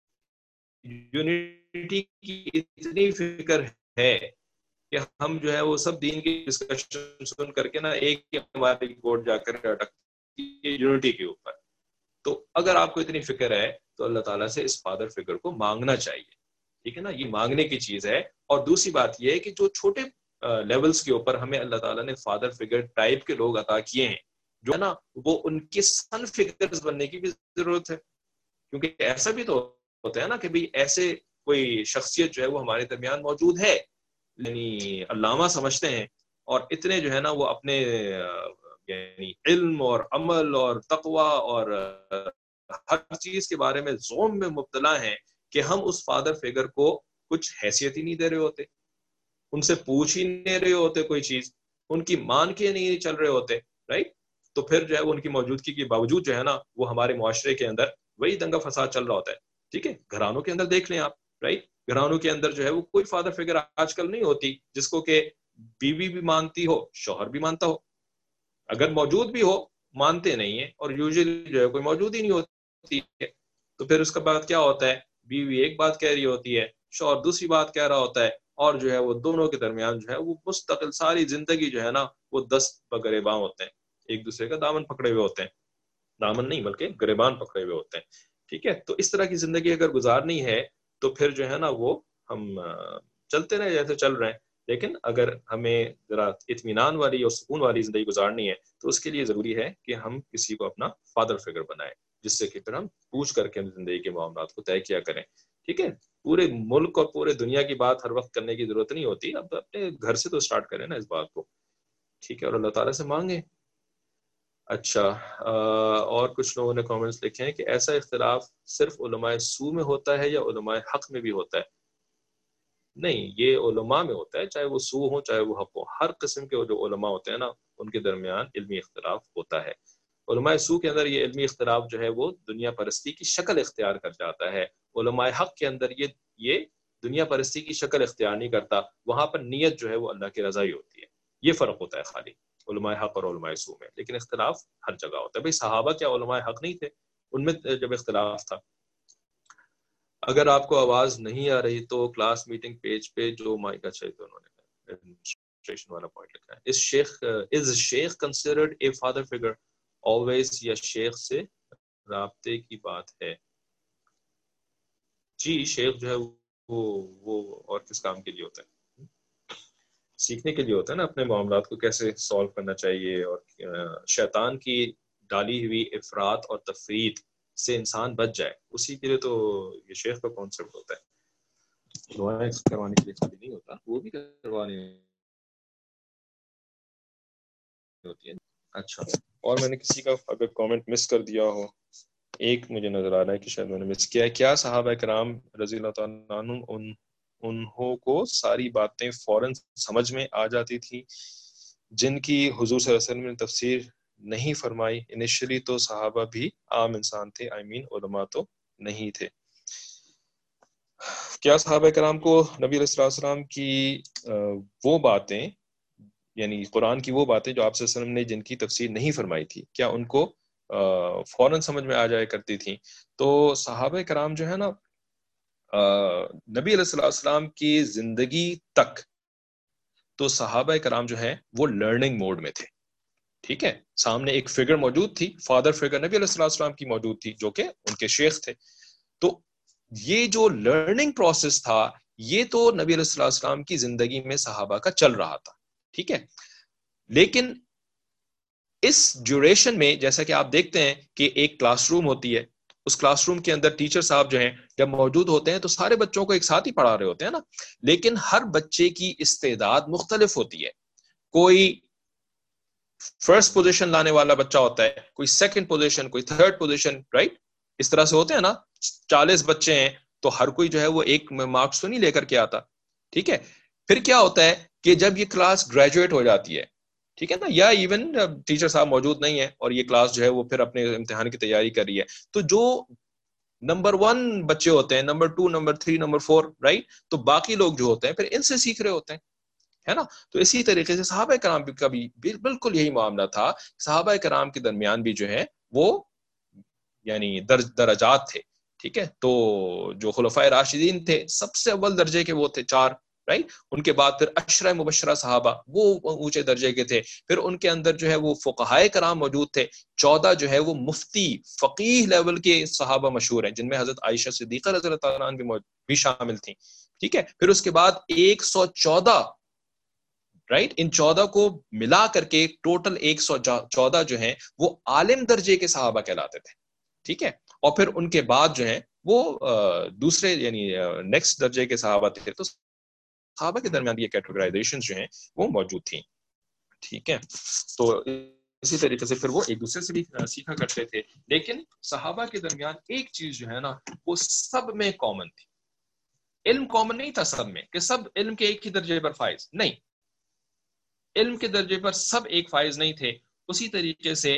یونٹی کی اتنی فکر ہے کہ ہم جو ہے وہ سب دین کی ڈسکشن سن کر کے نا ایک ہی ہماری رپورٹ جا کر یونٹی کے اوپر، تو اگر آپ کو اتنی فکر ہے تو اللہ تعالیٰ سے اس فادر فگر کو مانگنا چاہیے. ٹھیک ہے نا، یہ مانگنے کی چیز ہے. اور دوسری بات یہ ہے کہ جو چھوٹے لیولز کے اوپر ہمیں اللہ تعالیٰ نے فادر فگر ٹائپ کے لوگ عطا کیے ہیں جو ہے نا وہ ان کے سن فگرز بننے کی بھی ضرورت ہے، کیونکہ ایسا بھی تو ہوتا ہے نا کہ بھئی ایسے کوئی شخصیت جو ہے وہ ہمارے درمیان موجود ہے، یعنی علامہ سمجھتے ہیں اور اتنے جو ہے نا وہ اپنے یعنی علم اور عمل اور تقوی اور ہر چیز کے بارے میں زوم میں مبتلا ہیں کہ ہم اس فادر فگر کو کچھ حیثیت ہی نہیں دے رہے ہوتے، ان سے پوچھ ہی نہیں رہے ہوتے کوئی چیز، ان کی مان کے نہیں چل رہے ہوتے، رائٹ. تو پھر جو ہے وہ ان کی موجودگی کے باوجود جو ہے نا وہ ہمارے معاشرے کے اندر وہی دنگا فساد چل رہا ہوتا ہے. ٹھیک ہے، گھرانوں کے اندر دیکھ لیں آپ، رائٹ. گھرانوں کے اندر جو ہے وہ کوئی فادر فگر آج کل نہیں ہوتی جس کو کہ بیوی بھی مانتی ہو شوہر بھی مانتا ہو، اگر موجود بھی ہو مانتے نہیں ہیں، اور یوزلی جو ہے کوئی موجود ہی نہیں ہوتی ہے، تو پھر اس کے بعد کیا ہوتا ہے، بیوی ایک بات کہہ رہی ہوتی ہے، شوہر دوسری بات کہہ رہا ہوتا ہے، اور جو ہے وہ دونوں کے درمیان جو ہے وہ مستقل ساری زندگی جو ہے نا وہ دست بگریباں ہوتے ہیں، ایک دوسرے کا دامن پکڑے ہوئے ہوتے ہیں، دامن نہیں بلکہ گریبان پکڑے ہوئے ہوتے ہیں، ٹھیک ہے. تو اس طرح کی زندگی اگر گزارنی ہے تو پھر جو ہے نا وہ ہم چلتے رہے جیسے چل رہے ہیں، لیکن اگر ہمیں ذرا اطمینان والی اور سکون والی زندگی گزارنی ہے تو اس کے لیے ضروری ہے کہ ہم کسی کو اپنا فادر فگر بنائیں، جس سے کہ پھر ہم پوچھ کر کے زندگی کے معاملات کو طے کیا کریں، ٹھیک ہے. پورے ملک اور پورے دنیا کی بات ہر وقت کرنے کی ضرورت نہیں ہوتی، اب اپنے گھر سے تو سٹارٹ کریں نا اس بات کو، ٹھیک ہے، اور اللہ تعالیٰ سے مانگیں. اچھا، اور کچھ لوگوں نے کامنٹس لکھے ہیں کہ ایسا اختلاف صرف علماء سو میں ہوتا ہے یا علماء حق میں بھی ہوتا ہے؟ نہیں، یہ علماء میں ہوتا ہے، چاہے وہ سو ہو چاہے وہ حق ہو، ہر قسم کے جو علماء ہوتے ہیں نا ان کے درمیان علمی اختلاف ہوتا ہے. علماء سو کے اندر یہ علمی اختلاف جو ہے وہ دنیا پرستی کی شکل اختیار کر جاتا ہے، علماء حق کے اندر یہ یہ دنیا پرستی کی شکل اختیار نہیں کرتا، وہاں پر نیت جو ہے وہ اللہ کی رضا ہی ہوتی ہے. یہ فرق ہوتا ہے خالی علماء حق اور علماء سو میں، لیکن اختلاف ہر جگہ ہوتا ہے. بھائی صحابہ کیا علماء حق نہیں تھے؟ ان میں جب اختلاف تھا. اگر آپ کو آواز نہیں آ رہی تو کلاس میٹنگ پیج پہ جو مائک اچھا تو انہوں نے ایڈمنسٹریشن والا پوائنٹ لکھا ہے. اس شیخ از شیخ considered a father figure always, یا شیخ سے رابطے کی بات ہے؟ جی، شیخ جو ہے وہ وہ اور کس کام کے لیے ہوتا ہے؟ سیکھنے کے لیے ہوتا ہے نا، اپنے معاملات کو کیسے سالو کرنا چاہیے، اور شیطان کی ڈالی ہوئی افراط اور تفرید سے انسان بچ جائے، اسی کے لیے تو یہ شیخ کا کانسیپٹ ہوتا ہے. دعائیں کروانے کے لیے خالی نہیں ہوتا، وہ بھی کروانے ہوتی ہے. اچھا، اور میں نے کسی کا اگر کامنٹ مس کر دیا ہو، ایک مجھے نظر آ رہا ہے کہ شاید میں نے مس کیا ہے. کیا صحابہ کرام رضی اللہ تعالیٰ عنہ ان انہوں کو ساری باتیں فوراً سمجھ میں آ جاتی تھی جن کی حضور صلی اللہ علیہ وسلم نے تفسیر نہیں فرمائی؟ انیشلی تو صحابہ بھی عام انسان تھے، آئی مین علماء تو نہیں تھے. کیا صحابہ کرام کو نبی علیہ السلام کی وہ باتیں، یعنی قرآن کی وہ باتیں جو آپ صلی اللہ علیہ وسلم نے جن کی تفسیر نہیں فرمائی تھی، کیا ان کو فوراً سمجھ میں آ جایا کرتی تھیں؟ تو صحابہ کرام جو ہے نا نبی علیہ السلام کی زندگی تک تو صحابہ کرام جو ہے وہ لرننگ موڈ میں تھے، ٹھیک ہے. سامنے ایک فگر موجود تھی، فادر فگر نبی علیہ السلام کی موجود تھی جو کہ ان کے شیخ تھے. تو یہ جو لرننگ پروسیس تھا یہ تو نبی علیہ السلام کی زندگی میں صحابہ کا چل رہا تھا، ٹھیک ہے. لیکن اس ڈیوریشن میں جیسا کہ آپ دیکھتے ہیں کہ ایک کلاس روم ہوتی ہے، اس کلاس روم کے اندر ٹیچر صاحب جو ہیں جب موجود ہوتے ہیں تو سارے بچوں کو ایک ساتھ ہی پڑھا رہے ہوتے ہیں نا، لیکن ہر بچے کی استعداد مختلف ہوتی ہے. کوئی فرسٹ پوزیشن لانے والا بچہ ہوتا ہے، کوئی سیکنڈ پوزیشن، کوئی تھرڈ پوزیشن، رائٹ؟ اس طرح سے ہوتے ہیں نا. چالیس بچے ہیں تو ہر کوئی جو ہے وہ ایک مارکس تو نہیں لے کر کے آتا، ٹھیک ہے. پھر کیا ہوتا ہے کہ جب یہ کلاس گریجویٹ ہو جاتی ہے، ٹھیک ہے نا، یا ایون ٹیچر صاحب موجود نہیں ہے اور یہ کلاس جو ہے وہ پھر اپنے امتحان کی تیاری کر رہی ہے، تو جو نمبر ون بچے ہوتے ہیں، number two, number three, number four, right, تو باقی لوگ جو ہوتے ہیں پھر ان سے سیکھ رہے ہوتے ہیں، ہے نا. تو اسی طریقے سے صحابہ کرام کا بھی بالکل یہی معاملہ تھا. صحابہ کرام کے درمیان بھی جو ہے وہ یعنی درج درجات تھے، ٹھیک ہے. تو جو خلفائے راشدین تھے سب سے اول درجے کے وہ تھے چار، رائٹ. ان کے بعد پھر عشرہ مبشرہ صحابہ وہ اونچے درجے کے تھے. پھر ان کے اندر جو ہے وہ فقہائے کرام موجود تھے، چودہ جو ہے وہ مفتی فقیہ لیول کے صحابہ مشہور ہیں، جن میں حضرت عائشہ صدیقہ رضی اللہ تعالیٰ عنہ بھی شامل تھیں، ٹھیک ہے. پھر اس کے بعد ایک سو چودہ، رائٹ، ان چودہ کو ملا کر کے ٹوٹل ایک سو چودہ جو ہیں وہ عالم درجے کے صحابہ کہلاتے تھے، ٹھیک ہے. اور پھر ان کے بعد جو ہیں وہ دوسرے یعنی نیکسٹ درجے کے صحابہ تھے. تو صحابہ کے درمیان یہ کیٹیگرائزیشن جو ہیں وہ موجود تھیں، ٹھیک ہے. تو اسی طریقے سے پھر وہ ایک دوسرے سے بھی سیکھا کرتے تھے. لیکن صحابہ کے درمیان ایک چیز جو ہے نا وہ سب میں کامن تھی. علم کامن نہیں تھا سب میں کہ سب علم کے ایک ہی درجے پر فائز، نہیں، علم کے درجے پر سب ایک فائز نہیں تھے. اسی طریقے سے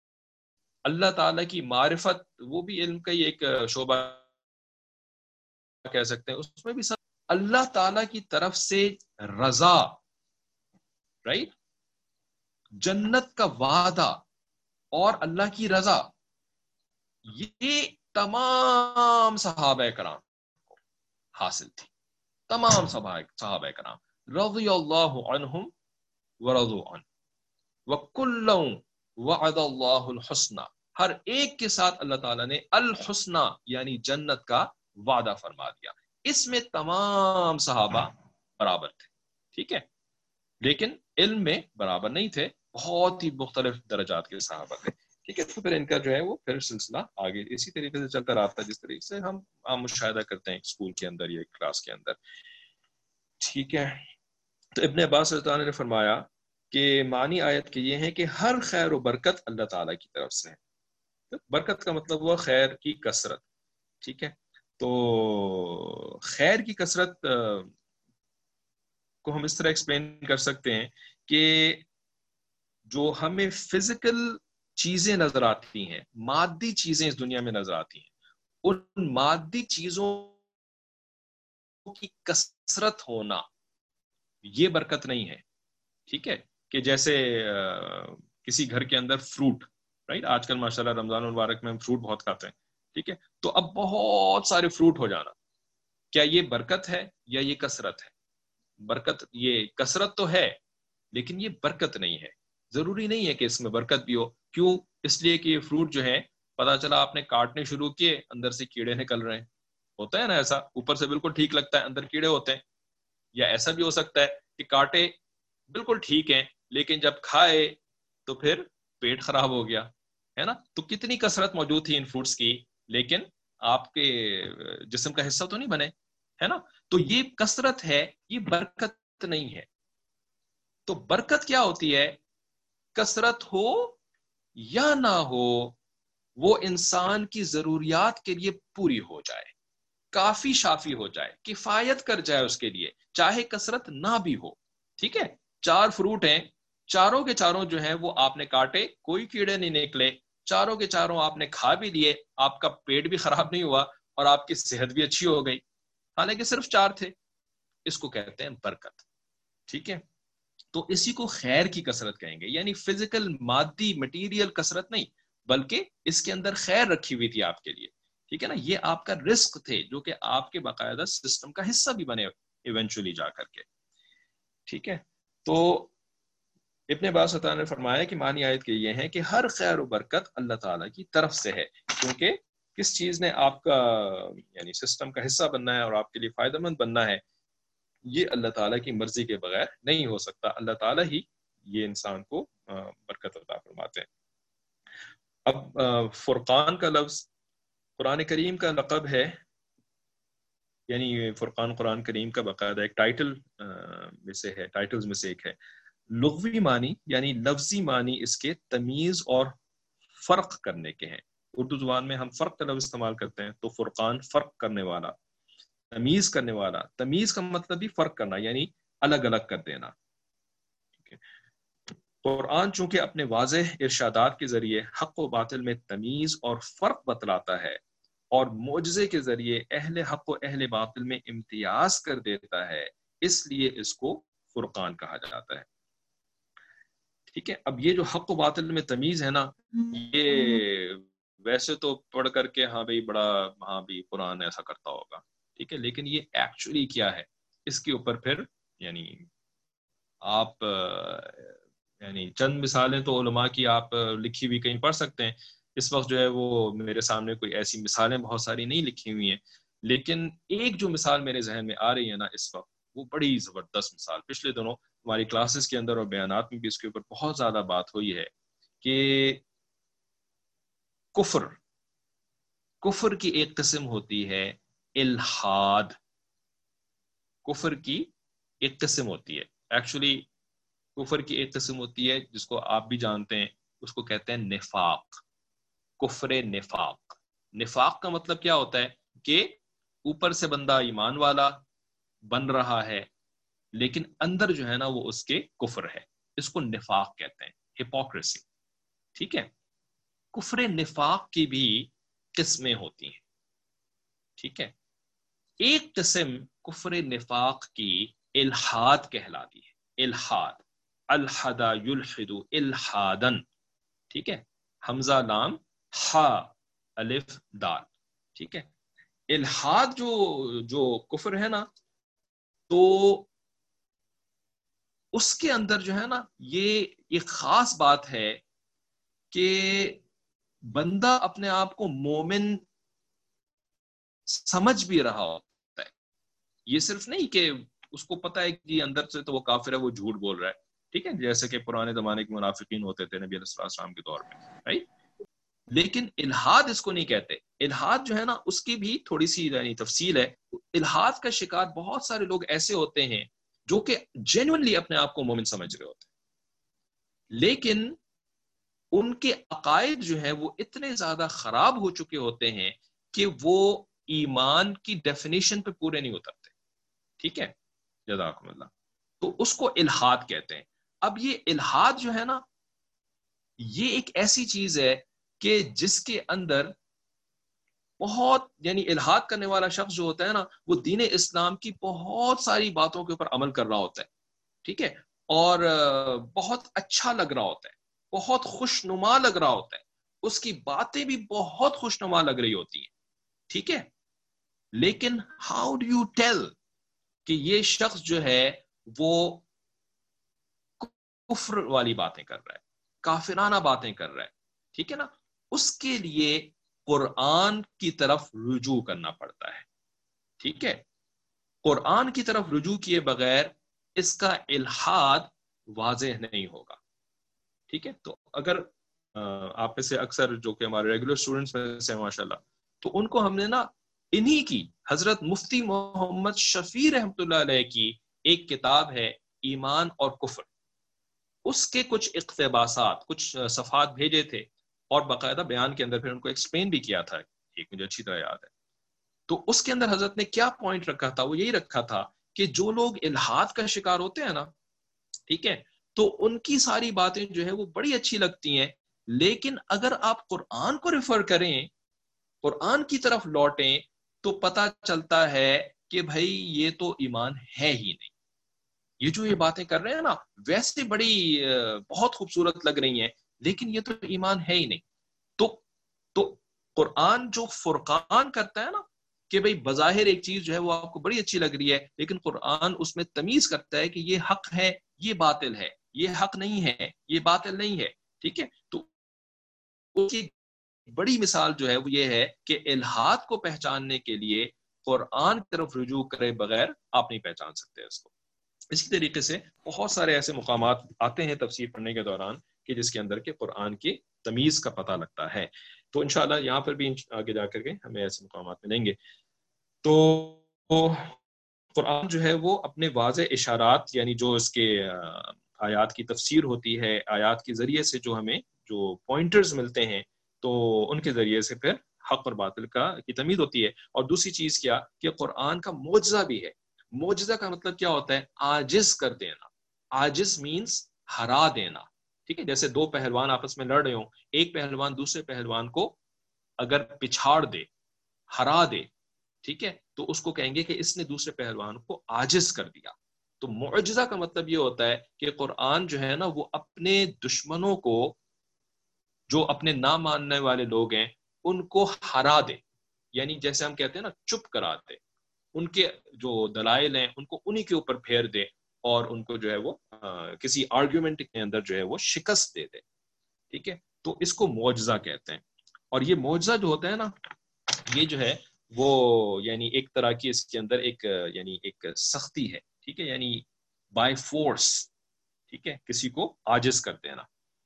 اللہ تعالیٰ کی معرفت وہ بھی علم کا ہی ایک شعبہ کہہ سکتے ہیں، اس میں بھی اللہ تعالی کی طرف سے رضا، رائٹ، جنت کا وعدہ اور اللہ کی رضا، یہ تمام صحابہ کرام کو حاصل تھی. تمام صحابہ کرام رضی اللہ عنہم ورضوا عنہ وکلا وعد اللہ الحسنى، ہر ایک کے ساتھ اللہ تعالیٰ نے الحسنى یعنی جنت کا وعدہ فرما دیا. اس میں تمام صحابہ برابر تھے، ٹھیک ہے، لیکن علم میں برابر نہیں تھے، بہت ہی مختلف درجات کے صحابہ تھے، ٹھیک ہے. تو پھر ان کا جو ہے وہ پھر سلسلہ آگے اسی طریقے سے چلتا رہا تھا جس طریقے سے ہم عام مشاہدہ کرتے ہیں اسکول کے اندر یا کلاس کے اندر، ٹھیک ہے. تو ابن عباس رضی اللہ عنہ نے فرمایا کہ معنی آیت کے یہ ہے کہ ہر خیر و برکت اللہ تعالیٰ کی طرف سے ہے. برکت کا مطلب ہوا خیر کی کثرت، ٹھیک ہے. تو خیر کی کثرت کو ہم اس طرح ایکسپلین کر سکتے ہیں کہ جو ہمیں فزیکل چیزیں نظر آتی ہیں، مادی چیزیں اس دنیا میں نظر آتی ہیں، ان مادی چیزوں کی کثرت ہونا یہ برکت نہیں ہے، ٹھیک ہے. کہ جیسے کسی گھر کے اندر فروٹ، رائٹ، آج کل ماشاءاللہ رمضان المبارک میں ہم فروٹ بہت کھاتے ہیں، ٹھیک ہے. تو اب بہت سارے فروٹ ہو جانا، کیا یہ برکت ہے یا یہ کثرت ہے؟ برکت، یہ کثرت تو ہے لیکن یہ برکت نہیں ہے. ضروری نہیں ہے کہ اس میں برکت بھی ہو. کیوں؟ اس لیے کہ یہ فروٹ جو ہے پتا چلا آپ نے کاٹنے شروع کیے، اندر سے کیڑے نکل رہے ہیں. ہوتا ہے نا ایسا، اوپر سے بالکل ٹھیک لگتا ہے، اندر کیڑے ہوتے ہیں. یا ایسا بھی ہو سکتا ہے کہ کاٹے بالکل ٹھیک ہیں لیکن جب کھائے تو پھر پیٹ خراب ہو گیا، ہے نا. تو کتنی کثرت موجود تھی ان فروٹس کی، لیکن آپ کے جسم کا حصہ تو نہیں بنے، ہے نا. تو یہ کثرت ہے، یہ برکت نہیں ہے. تو برکت کیا ہوتی ہے؟ کثرت ہو یا نہ ہو، وہ انسان کی ضروریات کے لیے پوری ہو جائے، کافی شافی ہو جائے، کفایت کر جائے اس کے لیے، چاہے کثرت نہ بھی ہو، ٹھیک ہے. چار فروٹ ہیں، چاروں کے چاروں جو ہیں وہ آپ نے کاٹے، کوئی کیڑے نہیں نکلے، چاروں کے چاروں آپ نے کھا بھی لیے، آپ کا پیٹ بھی خراب نہیں ہوا اور آپ کی صحت بھی اچھی ہو گئی، حالانکہ صرف چار تھے. اس کو کہتے ہیں برکت، ٹھیک ہے. تو اسی کو خیر کی کثرت کہیں گے، یعنی فزیکل مادی مٹیریل کثرت نہیں، بلکہ اس کے اندر خیر رکھی ہوئی تھی آپ کے لیے، ٹھیک ہے نا. یہ آپ کا رزق تھے جو کہ آپ کے باقاعدہ سسٹم کا حصہ بھی بنے ایونچولی جا کر کے، ٹھیک ہے. تو ابن عباس رضی اللہ عنہ نے فرمایا کہ معنی آیت کے یہ ہے کہ ہر خیر و برکت اللہ تعالیٰ کی طرف سے ہے، کیونکہ کس چیز نے آپ کا یعنی سسٹم کا حصہ بننا ہے اور آپ کے لیے فائدہ مند بننا ہے، یہ اللہ تعالیٰ کی مرضی کے بغیر نہیں ہو سکتا. اللہ تعالیٰ ہی یہ انسان کو برکت عطا فرماتے ہیں. اب فرقان کا لفظ قرآن کریم کا لقب ہے، یعنی فرقان قرآن کریم کا باقاعدہ ایک ٹائٹل میں سے ہے، ٹائٹلز میں سے ایک ہے. لغوی معنی یعنی لفظی معنی اس کے تمیز اور فرق کرنے کے ہیں. اردو زبان میں ہم فرق کا لفظ استعمال کرتے ہیں، تو فرقان فرق کرنے والا، تمیز کرنے والا. تمیز کا مطلب بھی فرق کرنا، یعنی الگ الگ کر دینا. قرآن چونکہ اپنے واضح ارشادات کے ذریعے حق و باطل میں تمیز اور فرق بتلاتا ہے اور معجزے کے ذریعے اہل حق و اہل باطل میں امتیاز کر دیتا ہے، اس لیے اس کو فرقان کہا جاتا ہے، ٹھیک ہے. اب یہ جو حق و باطل میں تمیز ہے نا، یہ ویسے تو پڑھ کر کے ہاں بھائی بڑا ہاں بھی قرآن ایسا کرتا ہوگا، ٹھیک ہے، لیکن یہ ایکچولی کیا ہے، اس کے اوپر پھر یعنی آپ یعنی چند مثالیں تو علماء کی آپ لکھی ہوئی کہیں پڑھ سکتے ہیں. اس وقت جو ہے وہ میرے سامنے کوئی ایسی مثالیں بہت ساری نہیں لکھی ہوئی ہیں، لیکن ایک جو مثال میرے ذہن میں آ رہی ہے نا اس وقت، وہ بڑی زبردست مثال. پچھلے دنوں ہماری کلاسز کے اندر اور بیانات میں بھی اس کے اوپر بہت زیادہ بات ہوئی ہے کہ کفر کفر کی ایک قسم ہوتی ہے الحاد. کفر کی ایک قسم ہوتی ہے، ایکچولی کفر کی ایک قسم ہوتی ہے جس کو آپ بھی جانتے ہیں، اس کو کہتے ہیں نفاق. کفر نفاق. نفاق کا مطلب کیا ہوتا ہے کہ اوپر سے بندہ ایمان والا بن رہا ہے لیکن اندر جو ہے نا وہ اس کے کفر ہے. اس کو نفاق کہتے ہیں، ہپوکریسی، ٹھیک ہے. کفر نفاق کی بھی قسمیں ہوتی ہیں، ٹھیک ہے. ایک قسم کفر نفاق کی الحاد کہلاتی ہے. الحاد، الحدا یلحد الحادن، ٹھیک ہے، حمزہ لام ہا الف دال، ٹھیک ہے. الحاد جو جو کفر ہے نا، تو اس کے اندر جو ہے نا یہ ایک خاص بات ہے کہ بندہ اپنے آپ کو مومن سمجھ بھی رہا ہوتا ہے. یہ صرف نہیں کہ اس کو پتا ہے کہ اندر سے تو وہ کافر ہے، وہ جھوٹ بول رہا ہے، ٹھیک ہے، جیسے کہ پرانے زمانے کے منافقین ہوتے تھے نبی علیہ السلام کے دور میں، رائٹ. لیکن الحاد اس کو نہیں کہتے. الحاد جو ہے نا اس کی بھی تھوڑی سی یعنی تفصیل ہے. الحاد کا شکار بہت سارے لوگ ایسے ہوتے ہیں جو کہ جینوئنلی اپنے آپ کو مومن سمجھ رہے ہوتے ہیں، لیکن ان کے عقائد جو ہیں وہ اتنے زیادہ خراب ہو چکے ہوتے ہیں کہ وہ ایمان کی ڈیفینیشن پہ پورے نہیں اترتے. ٹھیک ہے، جزاکم اللہ. تو اس کو الحاد کہتے ہیں. اب یہ الحاد جو ہے نا یہ ایک ایسی چیز ہے کہ جس کے اندر بہت یعنی الحاد کرنے والا شخص جو ہوتا ہے نا وہ دین اسلام کی بہت ساری باتوں کے اوپر عمل کر رہا ہوتا ہے، ٹھیک ہے، اور بہت اچھا لگ رہا ہوتا ہے، بہت خوش نما لگ رہا ہوتا ہے، اس کی باتیں بھی بہت خوش نما لگ رہی ہوتی ہیں، ٹھیک ہے. لیکن ہاؤ ڈو یو ٹیل کہ یہ شخص جو ہے وہ کفر والی باتیں کر رہا ہے، کافرانہ باتیں کر رہا ہے، ٹھیک ہے نا. اس کے لیے قرآن کی طرف رجوع کرنا پڑتا ہے، ٹھیک ہے. قرآن کی طرف رجوع کیے بغیر اس کا الحاد واضح نہیں ہوگا، ٹھیک ہے. تو اگر آپ میں سے اکثر جو کہ ہمارے ریگولر اسٹوڈنٹس میں سے ماشاءاللہ، تو ان کو ہم نے نا انہی کی حضرت مفتی محمد شفیع رحمۃ اللہ علیہ کی ایک کتاب ہے ایمان اور کفر، اس کے کچھ اقتباسات کچھ صفحات بھیجے تھے اور باقاعدہ بیان کے اندر پھر ان کو ایکسپلین بھی کیا تھا، ایک مجھے اچھی طرح یاد ہے. تو اس کے اندر حضرت نے کیا پوائنٹ رکھا تھا، وہ یہی رکھا تھا کہ جو لوگ الحاد کا شکار ہوتے ہیں نا، ٹھیک ہے، تو ان کی ساری باتیں جو ہے وہ بڑی اچھی لگتی ہیں، لیکن اگر آپ قرآن کو ریفر کریں، قرآن کی طرف لوٹیں، تو پتہ چلتا ہے کہ بھائی یہ تو ایمان ہے ہی نہیں. یہ جو یہ باتیں کر رہے ہیں نا ویسے بڑی بہت خوبصورت لگ رہی ہیں، لیکن یہ تو ایمان ہے ہی نہیں. تو تو قرآن جو فرقان کرتا ہے نا کہ بھئی بظاہر ایک چیز جو ہے وہ آپ کو بڑی اچھی لگ رہی ہے، لیکن قرآن اس میں تمیز کرتا ہے کہ یہ حق ہے، یہ باطل ہے، یہ حق نہیں ہے، یہ باطل نہیں ہے، ٹھیک ہے. تو اس کی بڑی مثال جو ہے وہ یہ ہے کہ الحاد کو پہچاننے کے لیے قرآن کی طرف رجوع کرے بغیر آپ نہیں پہچان سکتے اس کو. اسی طریقے سے بہت سارے ایسے مقامات آتے ہیں تفسیر پڑھنے کے دوران کہ جس کے اندر کے قرآن کی تمیز کا پتہ لگتا ہے. تو انشاءاللہ یہاں پر بھی آگے جا کر کے ہمیں ایسے مقامات ملیں گے. تو قرآن جو ہے وہ اپنے واضح اشارات یعنی جو اس کے آیات کی تفسیر ہوتی ہے، آیات کے ذریعے سے جو ہمیں جو پوائنٹرز ملتے ہیں تو ان کے ذریعے سے پھر حق اور باطل کا کی تمیز ہوتی ہے. اور دوسری چیز کیا کہ قرآن کا معجزہ بھی ہے. معجزہ کا مطلب کیا ہوتا ہے؟ عاجز کر دینا. عاجز مینز ہرا دینا، ٹھیک ہے. جیسے دو پہلوان آپس میں لڑ رہے ہوں، ایک پہلوان دوسرے پہلوان کو اگر پچھاڑ دے، ہرا دے، ٹھیک ہے، تو اس کو کہیں گے کہ اس نے دوسرے پہلوان کو عاجز کر دیا. تو معجزہ کا مطلب یہ ہوتا ہے کہ قرآن جو ہے نا وہ اپنے دشمنوں کو، جو اپنے نہ ماننے والے لوگ ہیں، ان کو ہرا دے، یعنی جیسے ہم کہتے ہیں نا چپ کرا دے، ان کے جو دلائل ہیں ان کو انہی کے اوپر پھیر دے اور ان کو جو ہے وہ کسی آرگیومنٹ کے اندر جو ہے وہ شکست دے دے، ٹھیک ہے. تو اس کو معجزہ کہتے ہیں. اور یہ معجزہ جو ہوتا ہے نا یہ جو ہے وہ یعنی ایک طرح کی اس کے اندر ایک یعنی ایک سختی ہے، ٹھیک ہے، یعنی بائی فورس، ٹھیک ہے، کسی کو عاجز کر دینا.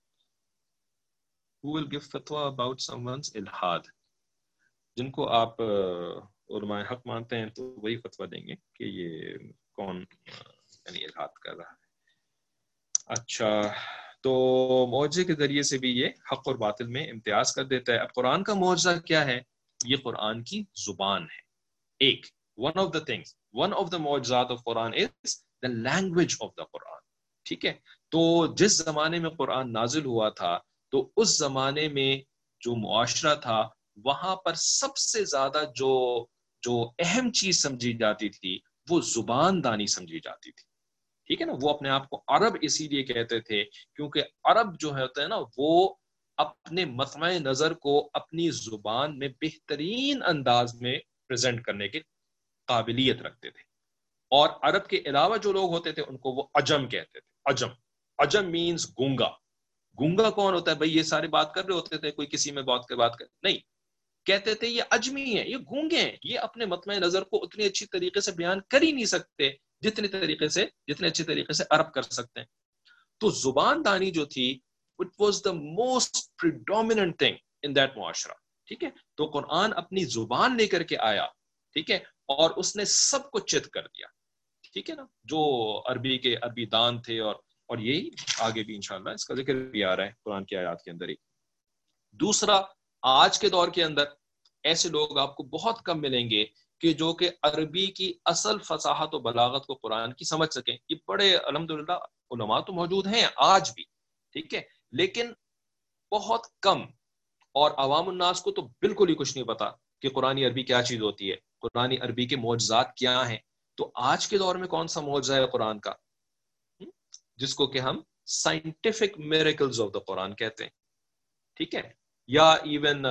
Who will give fatwa about someone's ilhad؟ جن کو آپ علماء حق مانتے ہیں تو وہی فتویٰ دیں گے کہ یہ کون یعنی الحاد کر رہا ہے. اچھا، تو معجزے کے ذریعے سے بھی یہ حق اور باطل میں امتیاز کر دیتا ہے. اب قرآن کا معجزہ کیا ہے؟ یہ قرآن کی زبان ہے. ایک one of the things one of the معجزات of Quran is the language of the قرآن، ٹھیک ہے. تو جس زمانے میں قرآن نازل ہوا تھا تو اس زمانے میں جو معاشرہ تھا وہاں پر سب سے زیادہ جو جو اہم چیز سمجھی جاتی تھی وہ زبان دانی سمجھی جاتی تھی. ٹھیک ہے نا. وہ اپنے آپ کو عرب اسی لیے کہتے تھے کیونکہ عرب جو ہوتا ہے نا وہ اپنے مطمع نظر کو اپنی زبان میں بہترین انداز میں پریزنٹ کرنے کی قابلیت رکھتے تھے. اور عرب کے علاوہ جو لوگ ہوتے تھے ان کو وہ عجم کہتے تھے. عجم عجم مینز گونگا. گونگا کون ہوتا ہے بھائی؟ یہ سارے بات کر رہے ہوتے تھے, کوئی کسی میں بات کر بات کر نہیں, کہتے تھے یہ اجمی ہیں, یہ گونگے ہیں, یہ اپنے مطمع نظر کو اتنی اچھی طریقے سے بیان کر ہی نہیں سکتے جتنے طریقے سے جتنے اچھے طریقے سے عرب کر سکتے ہیں. تو زبان دانی جو تھی it was the most predominant thing in that معاشرہ. ٹھیک ہے. تو قرآن اپنی زبان لے کر کے آیا, ٹھیک ہے, اور اس نے سب کو چت کر دیا. ٹھیک ہے نا. جو عربی کے عربی دان تھے اور اور یہی آگے بھی انشاءاللہ اس کا ذکر بھی آ رہا ہے قرآن کی آیات کے اندر ہی. دوسرا, آج کے دور کے اندر ایسے لوگ آپ کو بہت کم ملیں گے کہ جو کہ عربی کی اصل فصاحت و بلاغت کو قرآن کی سمجھ سکیں. یہ بڑے الحمدللہ علماء تو موجود ہیں آج بھی, ٹھیک ہے, لیکن بہت کم. اور عوام الناس کو تو بالکل ہی کچھ نہیں پتا کہ قرآن عربی کیا چیز ہوتی ہے, قرآن عربی کے معجزات کیا ہیں. تو آج کے دور میں کون سا معجزہ ہے قرآن کا جس کو کہ ہم scientific miracles of the Quran کہتے ہیں. ٹھیک ہے. یا ایون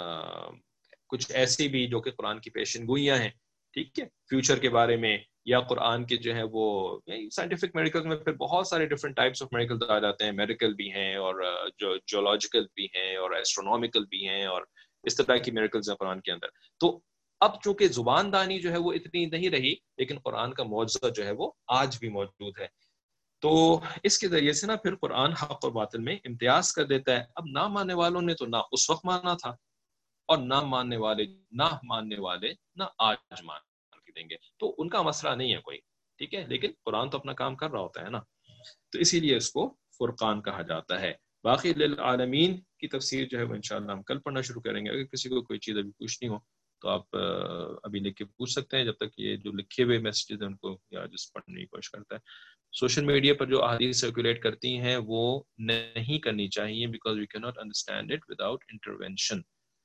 کچھ ایسی بھی جو کہ قرآن کی پیشن گوئیاں ہیں, ٹھیک ہے, فیوچر کے بارے میں, یا قرآن کے جو ہے وہ سائنٹیفک میریکل میں پھر بہت سارے ڈفرینٹ ٹائپس آف میریکل آ جاتے ہیں. میریکل بھی ہیں اور جو جیولوجیکل بھی ہیں اور ایسٹرونومیکل بھی ہیں اور اس طرح کی میریکلز ہیں قرآن کے اندر. تو اب چونکہ زبان دانی جو ہے وہ اتنی نہیں رہی, لیکن قرآن کا معجزہ جو ہے وہ آج بھی موجود ہے. تو اس کے ذریعے سے نا پھر قرآن حق اور باطل میں امتیاز کر دیتا ہے. اب نہ ماننے والوں نے تو نہ اس وقت مانا تھا, اور نہ ماننے والے نہ ماننے والے نہ آج مان دیں گے, تو ان کا مسئلہ نہیں ہے کوئی. ٹھیک ہے. لیکن قرآن تو اپنا کام کر رہا ہوتا ہے نا, تو اسی لیے اس کو فرقان کہا جاتا ہے. باقی للعالمین کی تفسیر جو ہے وہ انشاءاللہ ہم کل پڑھنا شروع کریں گے. اگر کسی کو کوئی چیز ابھی پوچھنی ہو تو آپ ابھی لکھ کے پوچھ سکتے ہیں, جب تک یہ جو لکھے ہوئے میسیجز ہیں ان کو یا جس پڑھنے کی کوشش کرتا ہے. سوشل میڈیا پر جو احادیث سرکولیٹ کرتی ہیں وہ نہیں کرنی چاہیے, because we can not understand it without intervention.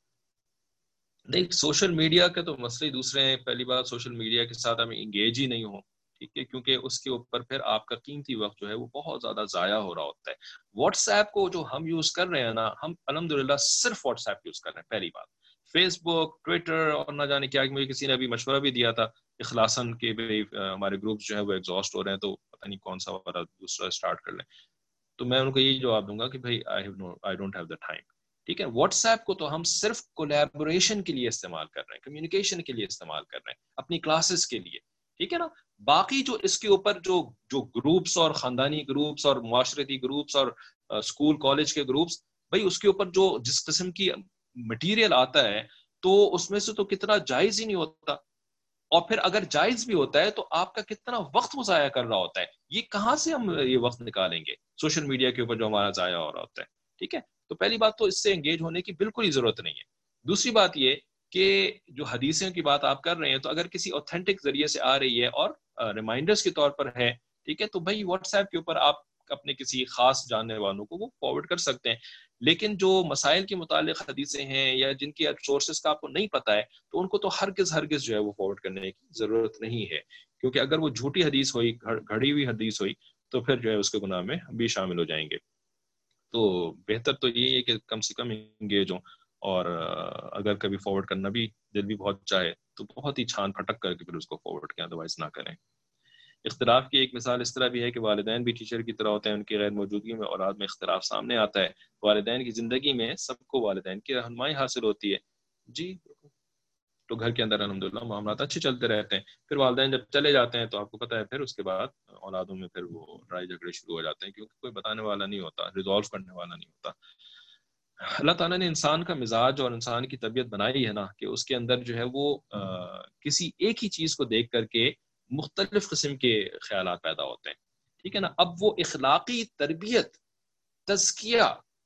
نہیں, سوشل میڈیا کا تو مسئلے دوسرے ہیں. پہلی بات, سوشل میڈیا کے ساتھ ہمیں انگیج ہی نہیں ہو, ٹھیک ہے, کیونکہ اس کے اوپر پھر آپ کا قیمتی وقت جو ہے وہ بہت زیادہ ضائع ہو رہا ہوتا ہے. واٹس ایپ کو جو ہم یوز کر رہے ہیں نا, ہم الحمدللہ صرف واٹس ایپ یوز کر رہے ہیں. پہلی بات, فیس بک, ٹویٹر اور نہ جانے کیا, مجھے کسی نے ابھی مشورہ بھی دیا تھا اخلاصاً کہ ہمارے گروپس جو ہے وہ ایگزاسٹ ہو رہے ہیں, تو پتہ نہیں کون سا والا دوسرا اسٹارٹ کر لیں. تو میں ان کو یہی جواب دوں گا کہ بھائی I have no I don't have the time. ٹھیک ہے. واٹس ایپ کو تو ہم صرف کولیبوریشن کے لیے استعمال کر رہے ہیں, کمیونیکیشن کے لیے استعمال کر رہے ہیں, اپنی کلاسز کے لیے. ٹھیک ہے نا. باقی جو اس کے اوپر جو جو گروپس اور خاندانی گروپس اور معاشرتی گروپس اور اسکول کالج کے گروپس, بھائی اس کے اوپر جو جس قسم کی مٹیریل آتا ہے تو اس میں سے تو کتنا جائز ہی نہیں ہوتا, اور پھر اگر جائز بھی ہوتا ہے تو آپ کا کتنا وقت وہ ضائع کر رہا ہوتا ہے. یہ کہاں سے ہم یہ وقت نکالیں گے سوشل میڈیا کے اوپر جو ہمارا ضائع ہو رہا ہوتا ہے. ٹھیک ہے. تو پہلی بات تو اس سے انگیج ہونے کی بالکل ہی ضرورت نہیں ہے. دوسری بات یہ کہ جو حدیثوں کی بات آپ کر رہے ہیں, تو اگر کسی اوتھینٹک ذریعے سے آ رہی ہے اور ریمائنڈرز کے طور پر ہے, ٹھیک ہے, تو بھائی واٹس ایپ کے اوپر آپ اپنے کسی خاص جاننے والوں کو وہ فارورڈ کر سکتے ہیں. لیکن جو مسائل کے متعلق حدیثیں ہیں یا جن کی سورسز کا آپ کو نہیں پتا ہے, تو ان کو تو ہرگز ہرگز جو ہے وہ فارورڈ کرنے کی ضرورت نہیں ہے, کیونکہ اگر وہ جھوٹی حدیث ہوئی, گھڑی ہوئی حدیث ہوئی, تو پھر جو ہے اس کے گناہ میں بھی شامل ہو جائیں گے. تو بہتر تو یہ ہے کہ کم سے کم انگیج ہوں, اور اگر کبھی فارورڈ کرنا بھی دل بھی بہت چاہے تو بہت ہی چھان پھٹک کر کے پھر اس کو فارورڈ کریں, ادروائز نہ کریں. اختلاف کی ایک مثال اس طرح بھی ہے کہ والدین بھی ٹیچر کی طرح ہوتے ہیں, ان کی غیر موجودگی میں اولاد میں اختلاف سامنے آتا ہے. والدین کی زندگی میں سب کو والدین کی رہنمائی حاصل ہوتی ہے. جی, تو گھر کے اندر الحمدللہ معاملات اچھے چلتے رہتے ہیں. پھر والدین جب چلے جاتے ہیں تو آپ کو پتہ ہے پھر اس کے بعد اولادوں میں پھر وہ لڑائی جھگڑے شروع ہو جاتے ہیں, کیونکہ کوئی بتانے والا نہیں ہوتا, ریزالو کرنے والا نہیں ہوتا. اللہ تعالیٰ نے انسان کا مزاج اور انسان کی طبیعت بنائی ہے نا, کہ اس کے اندر جو ہے وہ کسی ایک ہی چیز کو دیکھ کر کے مختلف قسم کے خیالات پیدا ہوتے ہیں. ٹھیک ہے نا. اب وہ اخلاقی تربیت, تزکیہ,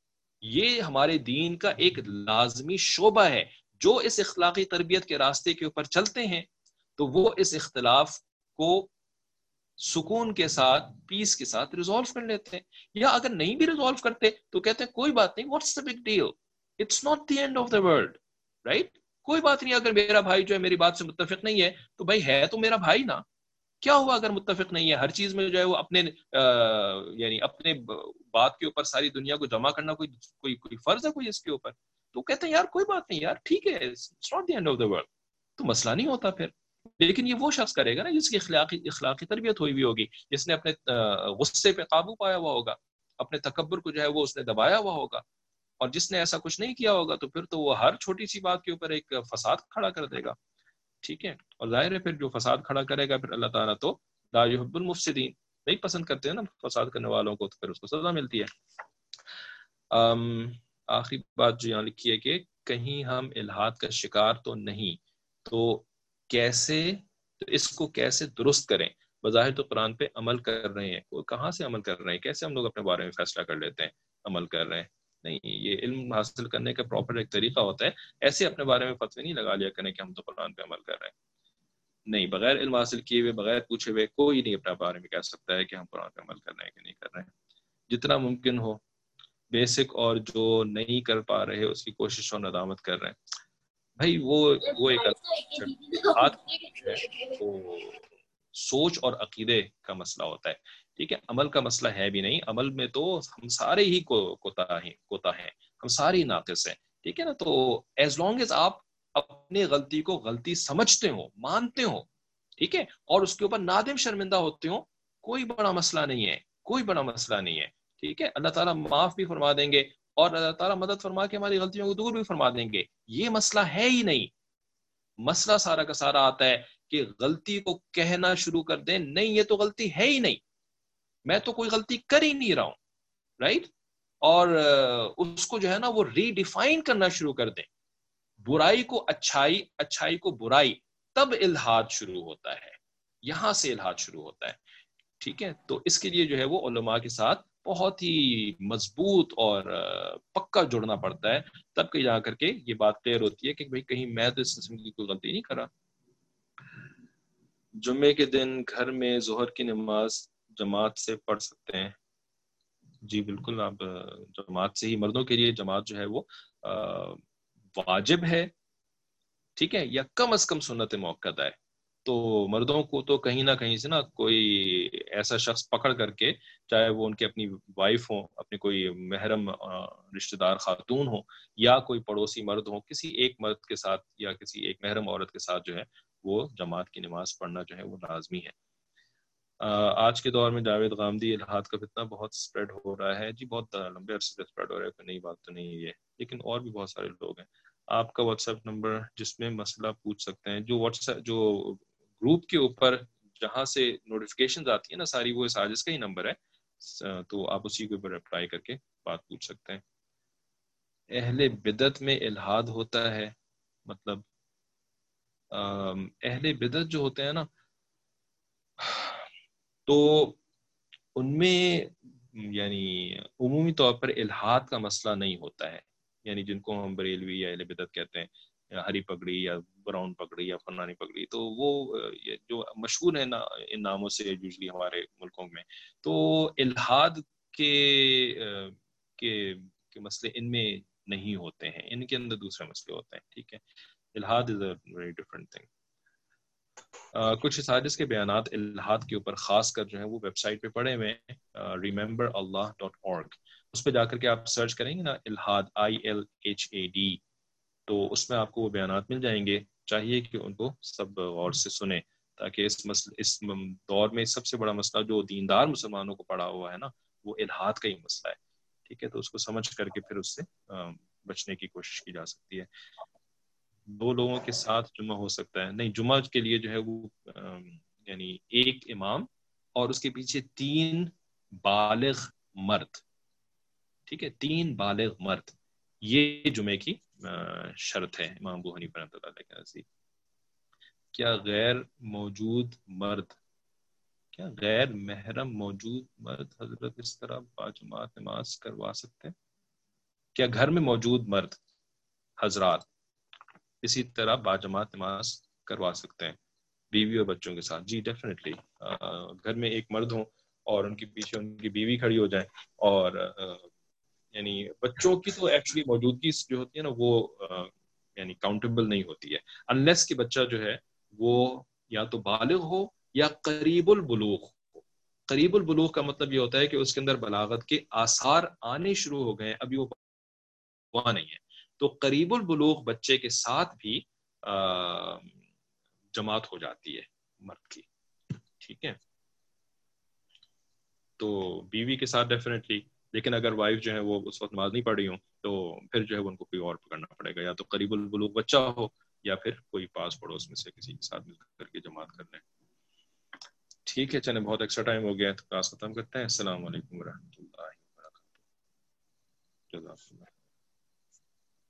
یہ ہمارے دین کا ایک لازمی شعبہ ہے. جو اس اخلاقی تربیت کے راستے کے اوپر چلتے ہیں تو وہ اس اختلاف کو سکون کے ساتھ, پیس کے ساتھ ریزالو کر لیتے ہیں. یا اگر نہیں بھی ریزالو کرتے تو کہتے ہیں کوئی بات نہیں, what's the big deal, it's not the end of the world, right. کوئی بات نہیں, اگر میرا بھائی جو ہے میری بات سے متفق نہیں ہے تو بھائی ہے تو میرا بھائی نا, کیا ہوا اگر متفق نہیں ہے؟ ہر چیز میں جو ہے وہ اپنے یعنی اپنے بات کے اوپر ساری دنیا کو جمع کرنا کوئی کوئی کوئی فرض ہے کوئی اس کے اوپر؟ تو کہتے ہیں یار کوئی بات نہیں یار, ٹھیک ہے, it's not the end of the world, تو مسئلہ نہیں ہوتا پھر. لیکن یہ وہ شخص کرے گا نا جس کی اخلاقی اخلاقی تربیت ہوئی ہوئی ہوگی, جس نے اپنے غصے پہ قابو پایا ہوا ہوگا, اپنے تکبر کو جو ہے وہ اس نے دبایا ہوا ہوگا. اور جس نے ایسا کچھ نہیں کیا ہوگا تو پھر تو وہ ہر چھوٹی سی بات کے اوپر ایک فساد کھڑا کر دے گا. ٹھیک ہے, اور ظاہر ہے پھر جو فساد کھڑا کرے گا پھر اللہ تعالیٰ تو لا یحب المفسدین, نہیں پسند کرتے ہیں نا فساد کرنے والوں کو, تو پھر اس کو سزا ملتی ہے. آخری بات جو یہاں لکھی ہے کہ کہیں ہم الحاد کا شکار تو نہیں, تو کیسے, تو اس کو کیسے درست کریں؟ بظاہر تو قرآن پہ عمل کر رہے ہیں, وہ کہاں سے عمل کر رہے ہیں؟ کیسے ہم لوگ اپنے بارے میں فیصلہ کر لیتے ہیں عمل کر رہے ہیں؟ نہیں, یہ علم حاصل کرنے کا پراپر ایک طریقہ ہوتا ہے. ایسے اپنے بارے میں فتوی نہیں لگا لیا کریں کہ ہم تو قرآن پہ عمل کر رہے ہیں. نہیں, بغیر علم حاصل کیے ہوئے, بغیر پوچھے ہوئے کوئی نہیں اپنے بارے میں کہہ سکتا ہے کہ ہم قرآن پہ عمل کر رہے ہیں کہ نہیں کر رہے ہیں. جتنا ممکن ہو بیسک, اور جو نہیں کر پا رہے اس کی کوشش اور ندامت کر رہے ہیں. بھائی وہ وہ ایک بات ہے, وہ سوچ اور عقیدے کا مسئلہ ہوتا ہے. ٹھیک ہے, عمل کا مسئلہ ہے بھی نہیں. عمل میں تو ہم سارے ہی کوتا ہیں کوتا ہیں ہم سارے ہی ناقص ہیں. ٹھیک ہے نا, تو ایز لانگ ایز آپ اپنے غلطی کو غلطی سمجھتے ہو, مانتے ہو, ٹھیک ہے, اور اس کے اوپر نادم شرمندہ ہوتے ہو, کوئی بڑا مسئلہ نہیں ہے, کوئی بڑا مسئلہ نہیں ہے. ٹھیک ہے, اللہ تعالیٰ معاف بھی فرما دیں گے, اور اللہ تعالیٰ مدد فرما کے ہماری غلطیوں کو دور بھی فرما دیں گے. یہ مسئلہ ہے ہی نہیں. مسئلہ سارا کا سارا آتا ہے کہ غلطی کو کہنا شروع کر دیں, نہیں یہ تو غلطی ہے ہی نہیں, میں تو کوئی غلطی کر ہی نہیں رہا ہوں, رائٹ, اور اس کو جو ہے نا وہ ری ڈیفائن کرنا شروع کر دیں, برائی کو اچھائی, اچھائی کو برائی, تب الحاد شروع ہوتا ہے, یہاں سے الحاد شروع ہوتا ہے. ٹھیک ہے, تو اس کے لیے جو ہے وہ علماء کے ساتھ بہت ہی مضبوط اور پکا جڑنا پڑتا ہے, تب کہ جا کر کے یہ بات کلیئر ہوتی ہے کہ بھئی کہیں میں تو اس قسم کی کوئی غلطی نہیں کر رہا. جمعے کے دن گھر میں ظہر کی نماز جماعت سے پڑھ سکتے ہیں؟ جی بالکل, آپ جماعت سے ہی, مردوں کے لیے جماعت جو ہے وہ واجب ہے, ٹھیک ہے, یا کم از کم سنت موقدہ ہے. تو مردوں کو تو کہیں نہ کہیں سے نا کوئی ایسا شخص پکڑ کر کے, چاہے وہ ان کے اپنی وائف ہوں, اپنی کوئی محرم رشتہ دار خاتون ہو, یا کوئی پڑوسی مرد ہو, کسی ایک مرد کے ساتھ یا کسی ایک محرم عورت کے ساتھ جو ہے وہ جماعت کی نماز پڑھنا جو ہے وہ لازمی ہے. آج کے دور میں جاوید غامدی, الحاد کا فتنہ بہت سپریڈ ہو رہا ہے. جی بہت لمبے عرصے سے سپریڈ ہو رہا ہے, کوئی نئی بات تو نہیں ہے یہ, لیکن اور بھی بہت سارے لوگ ہیں. آپ کا واٹس ایپ نمبر جس میں مسئلہ پوچھ سکتے ہیں, جو واٹس ایپ جو گروپ کے اوپر جہاں سے نوٹیفیکیشنز آتی ہیں نا ساری, وہ ساجس کا ہی نمبر ہے, تو آپ اسی کے اوپر اپلائی کر کے بات پوچھ سکتے ہیں. اہل بدعت میں الحاد ہوتا ہے, مطلب اہل بدعت جو ہوتے ہیں نا, تو ان میں یعنی عمومی طور پر الحاد کا مسئلہ نہیں ہوتا ہے. یعنی جن کو ہم بریلوی یا اہل بدعت کہتے ہیں, ہری پگڑی یا براؤن پگڑی یا فلانی پگڑی, تو وہ جو مشہور ہے نا ان ناموں سے یوزلی ہمارے ملکوں میں, تو الحاد کے کے کے مسئلے ان میں نہیں ہوتے ہیں, ان کے اندر دوسرے مسئلے ہوتے ہیں. ٹھیک ہے, الحاد is a very different thing. کچھ اساتذہ کے بیانات الحاد کے اوپر خاص کر جو ہے وہ ویب سائٹ پہ پڑے ہوئے ہیں, ریممبر اللہ ڈاٹ اورگ, اس پہ جا کر کے آپ سرچ کریں گے نا الحاد, I L H A D, تو اس میں آپ کو وہ بیانات مل جائیں گے. چاہیے کہ ان کو سب غور سے سنیں, تاکہ اس مسئلہ اس دور میں سب سے بڑا مسئلہ جو دیندار مسلمانوں کو پڑا ہوا ہے نا, وہ الحاد کا ہی مسئلہ ہے. ٹھیک ہے, تو اس کو سمجھ کر کے پھر اس سے بچنے کی کوشش کی جا سکتی ہے. دو لوگوں کے ساتھ جمعہ ہو سکتا ہے؟ نہیں, جمعہ کے لیے جو ہے وہ یعنی ایک امام اور اس کے پیچھے تین بالغ مرد, ٹھیک ہے, تین بالغ مرد, یہ جمعے کی شرط ہے امام ابو حنیفہ رحمۃ اللہ علیہ کے نزدیک. کیا غیر موجود مرد, کیا غیر محرم موجود مرد حضرت اس طرح باجماعت نماز کروا سکتے ہیں؟ کیا گھر میں موجود مرد حضرات اسی طرح باجماعت نماز کروا سکتے ہیں بیوی اور بچوں کے ساتھ؟ جی ڈیفینیٹلی. گھر میں ایک مرد ہوں اور ان کے پیچھے ان کی بیوی کھڑی ہو جائے, اور یعنی بچوں کی تو ایکچولی موجودگی جو ہوتی ہے نا وہ یعنی کاؤنٹیبل نہیں ہوتی ہے انلیس کہ بچہ جو ہے وہ یا تو بالغ ہو یا قریب البلوغ ہو. قریب البلوغ کا مطلب یہ ہوتا ہے کہ اس کے اندر بلاغت کے آثار آنے شروع ہو گئے, ابھی وہ ہوا نہیں ہے. تو قریب البلوغ بچے کے ساتھ بھی جماعت ہو جاتی ہے مرد کی, ٹھیک ہے. تو بیوی کے ساتھ ڈیفینیٹلی, لیکن اگر وائف جو ہے وہ اس وقت نماز نہیں پڑھ رہی ہوں تو پھر جو ہے ان کو کوئی اور پکڑنا پڑے گا, یا تو قریب البلوغ بچہ ہو یا پھر کوئی پاس پڑوس میں سے کسی کے ساتھ مل کر کے جماعت کر لیں. ٹھیک ہے, چلیں بہت ایکسٹرا ٹائم ہو گیا ہے تو کلاس ختم کرتے ہیں. السلام علیکم ورحمۃ اللہ وبرکاتہ. جزاک اللہ.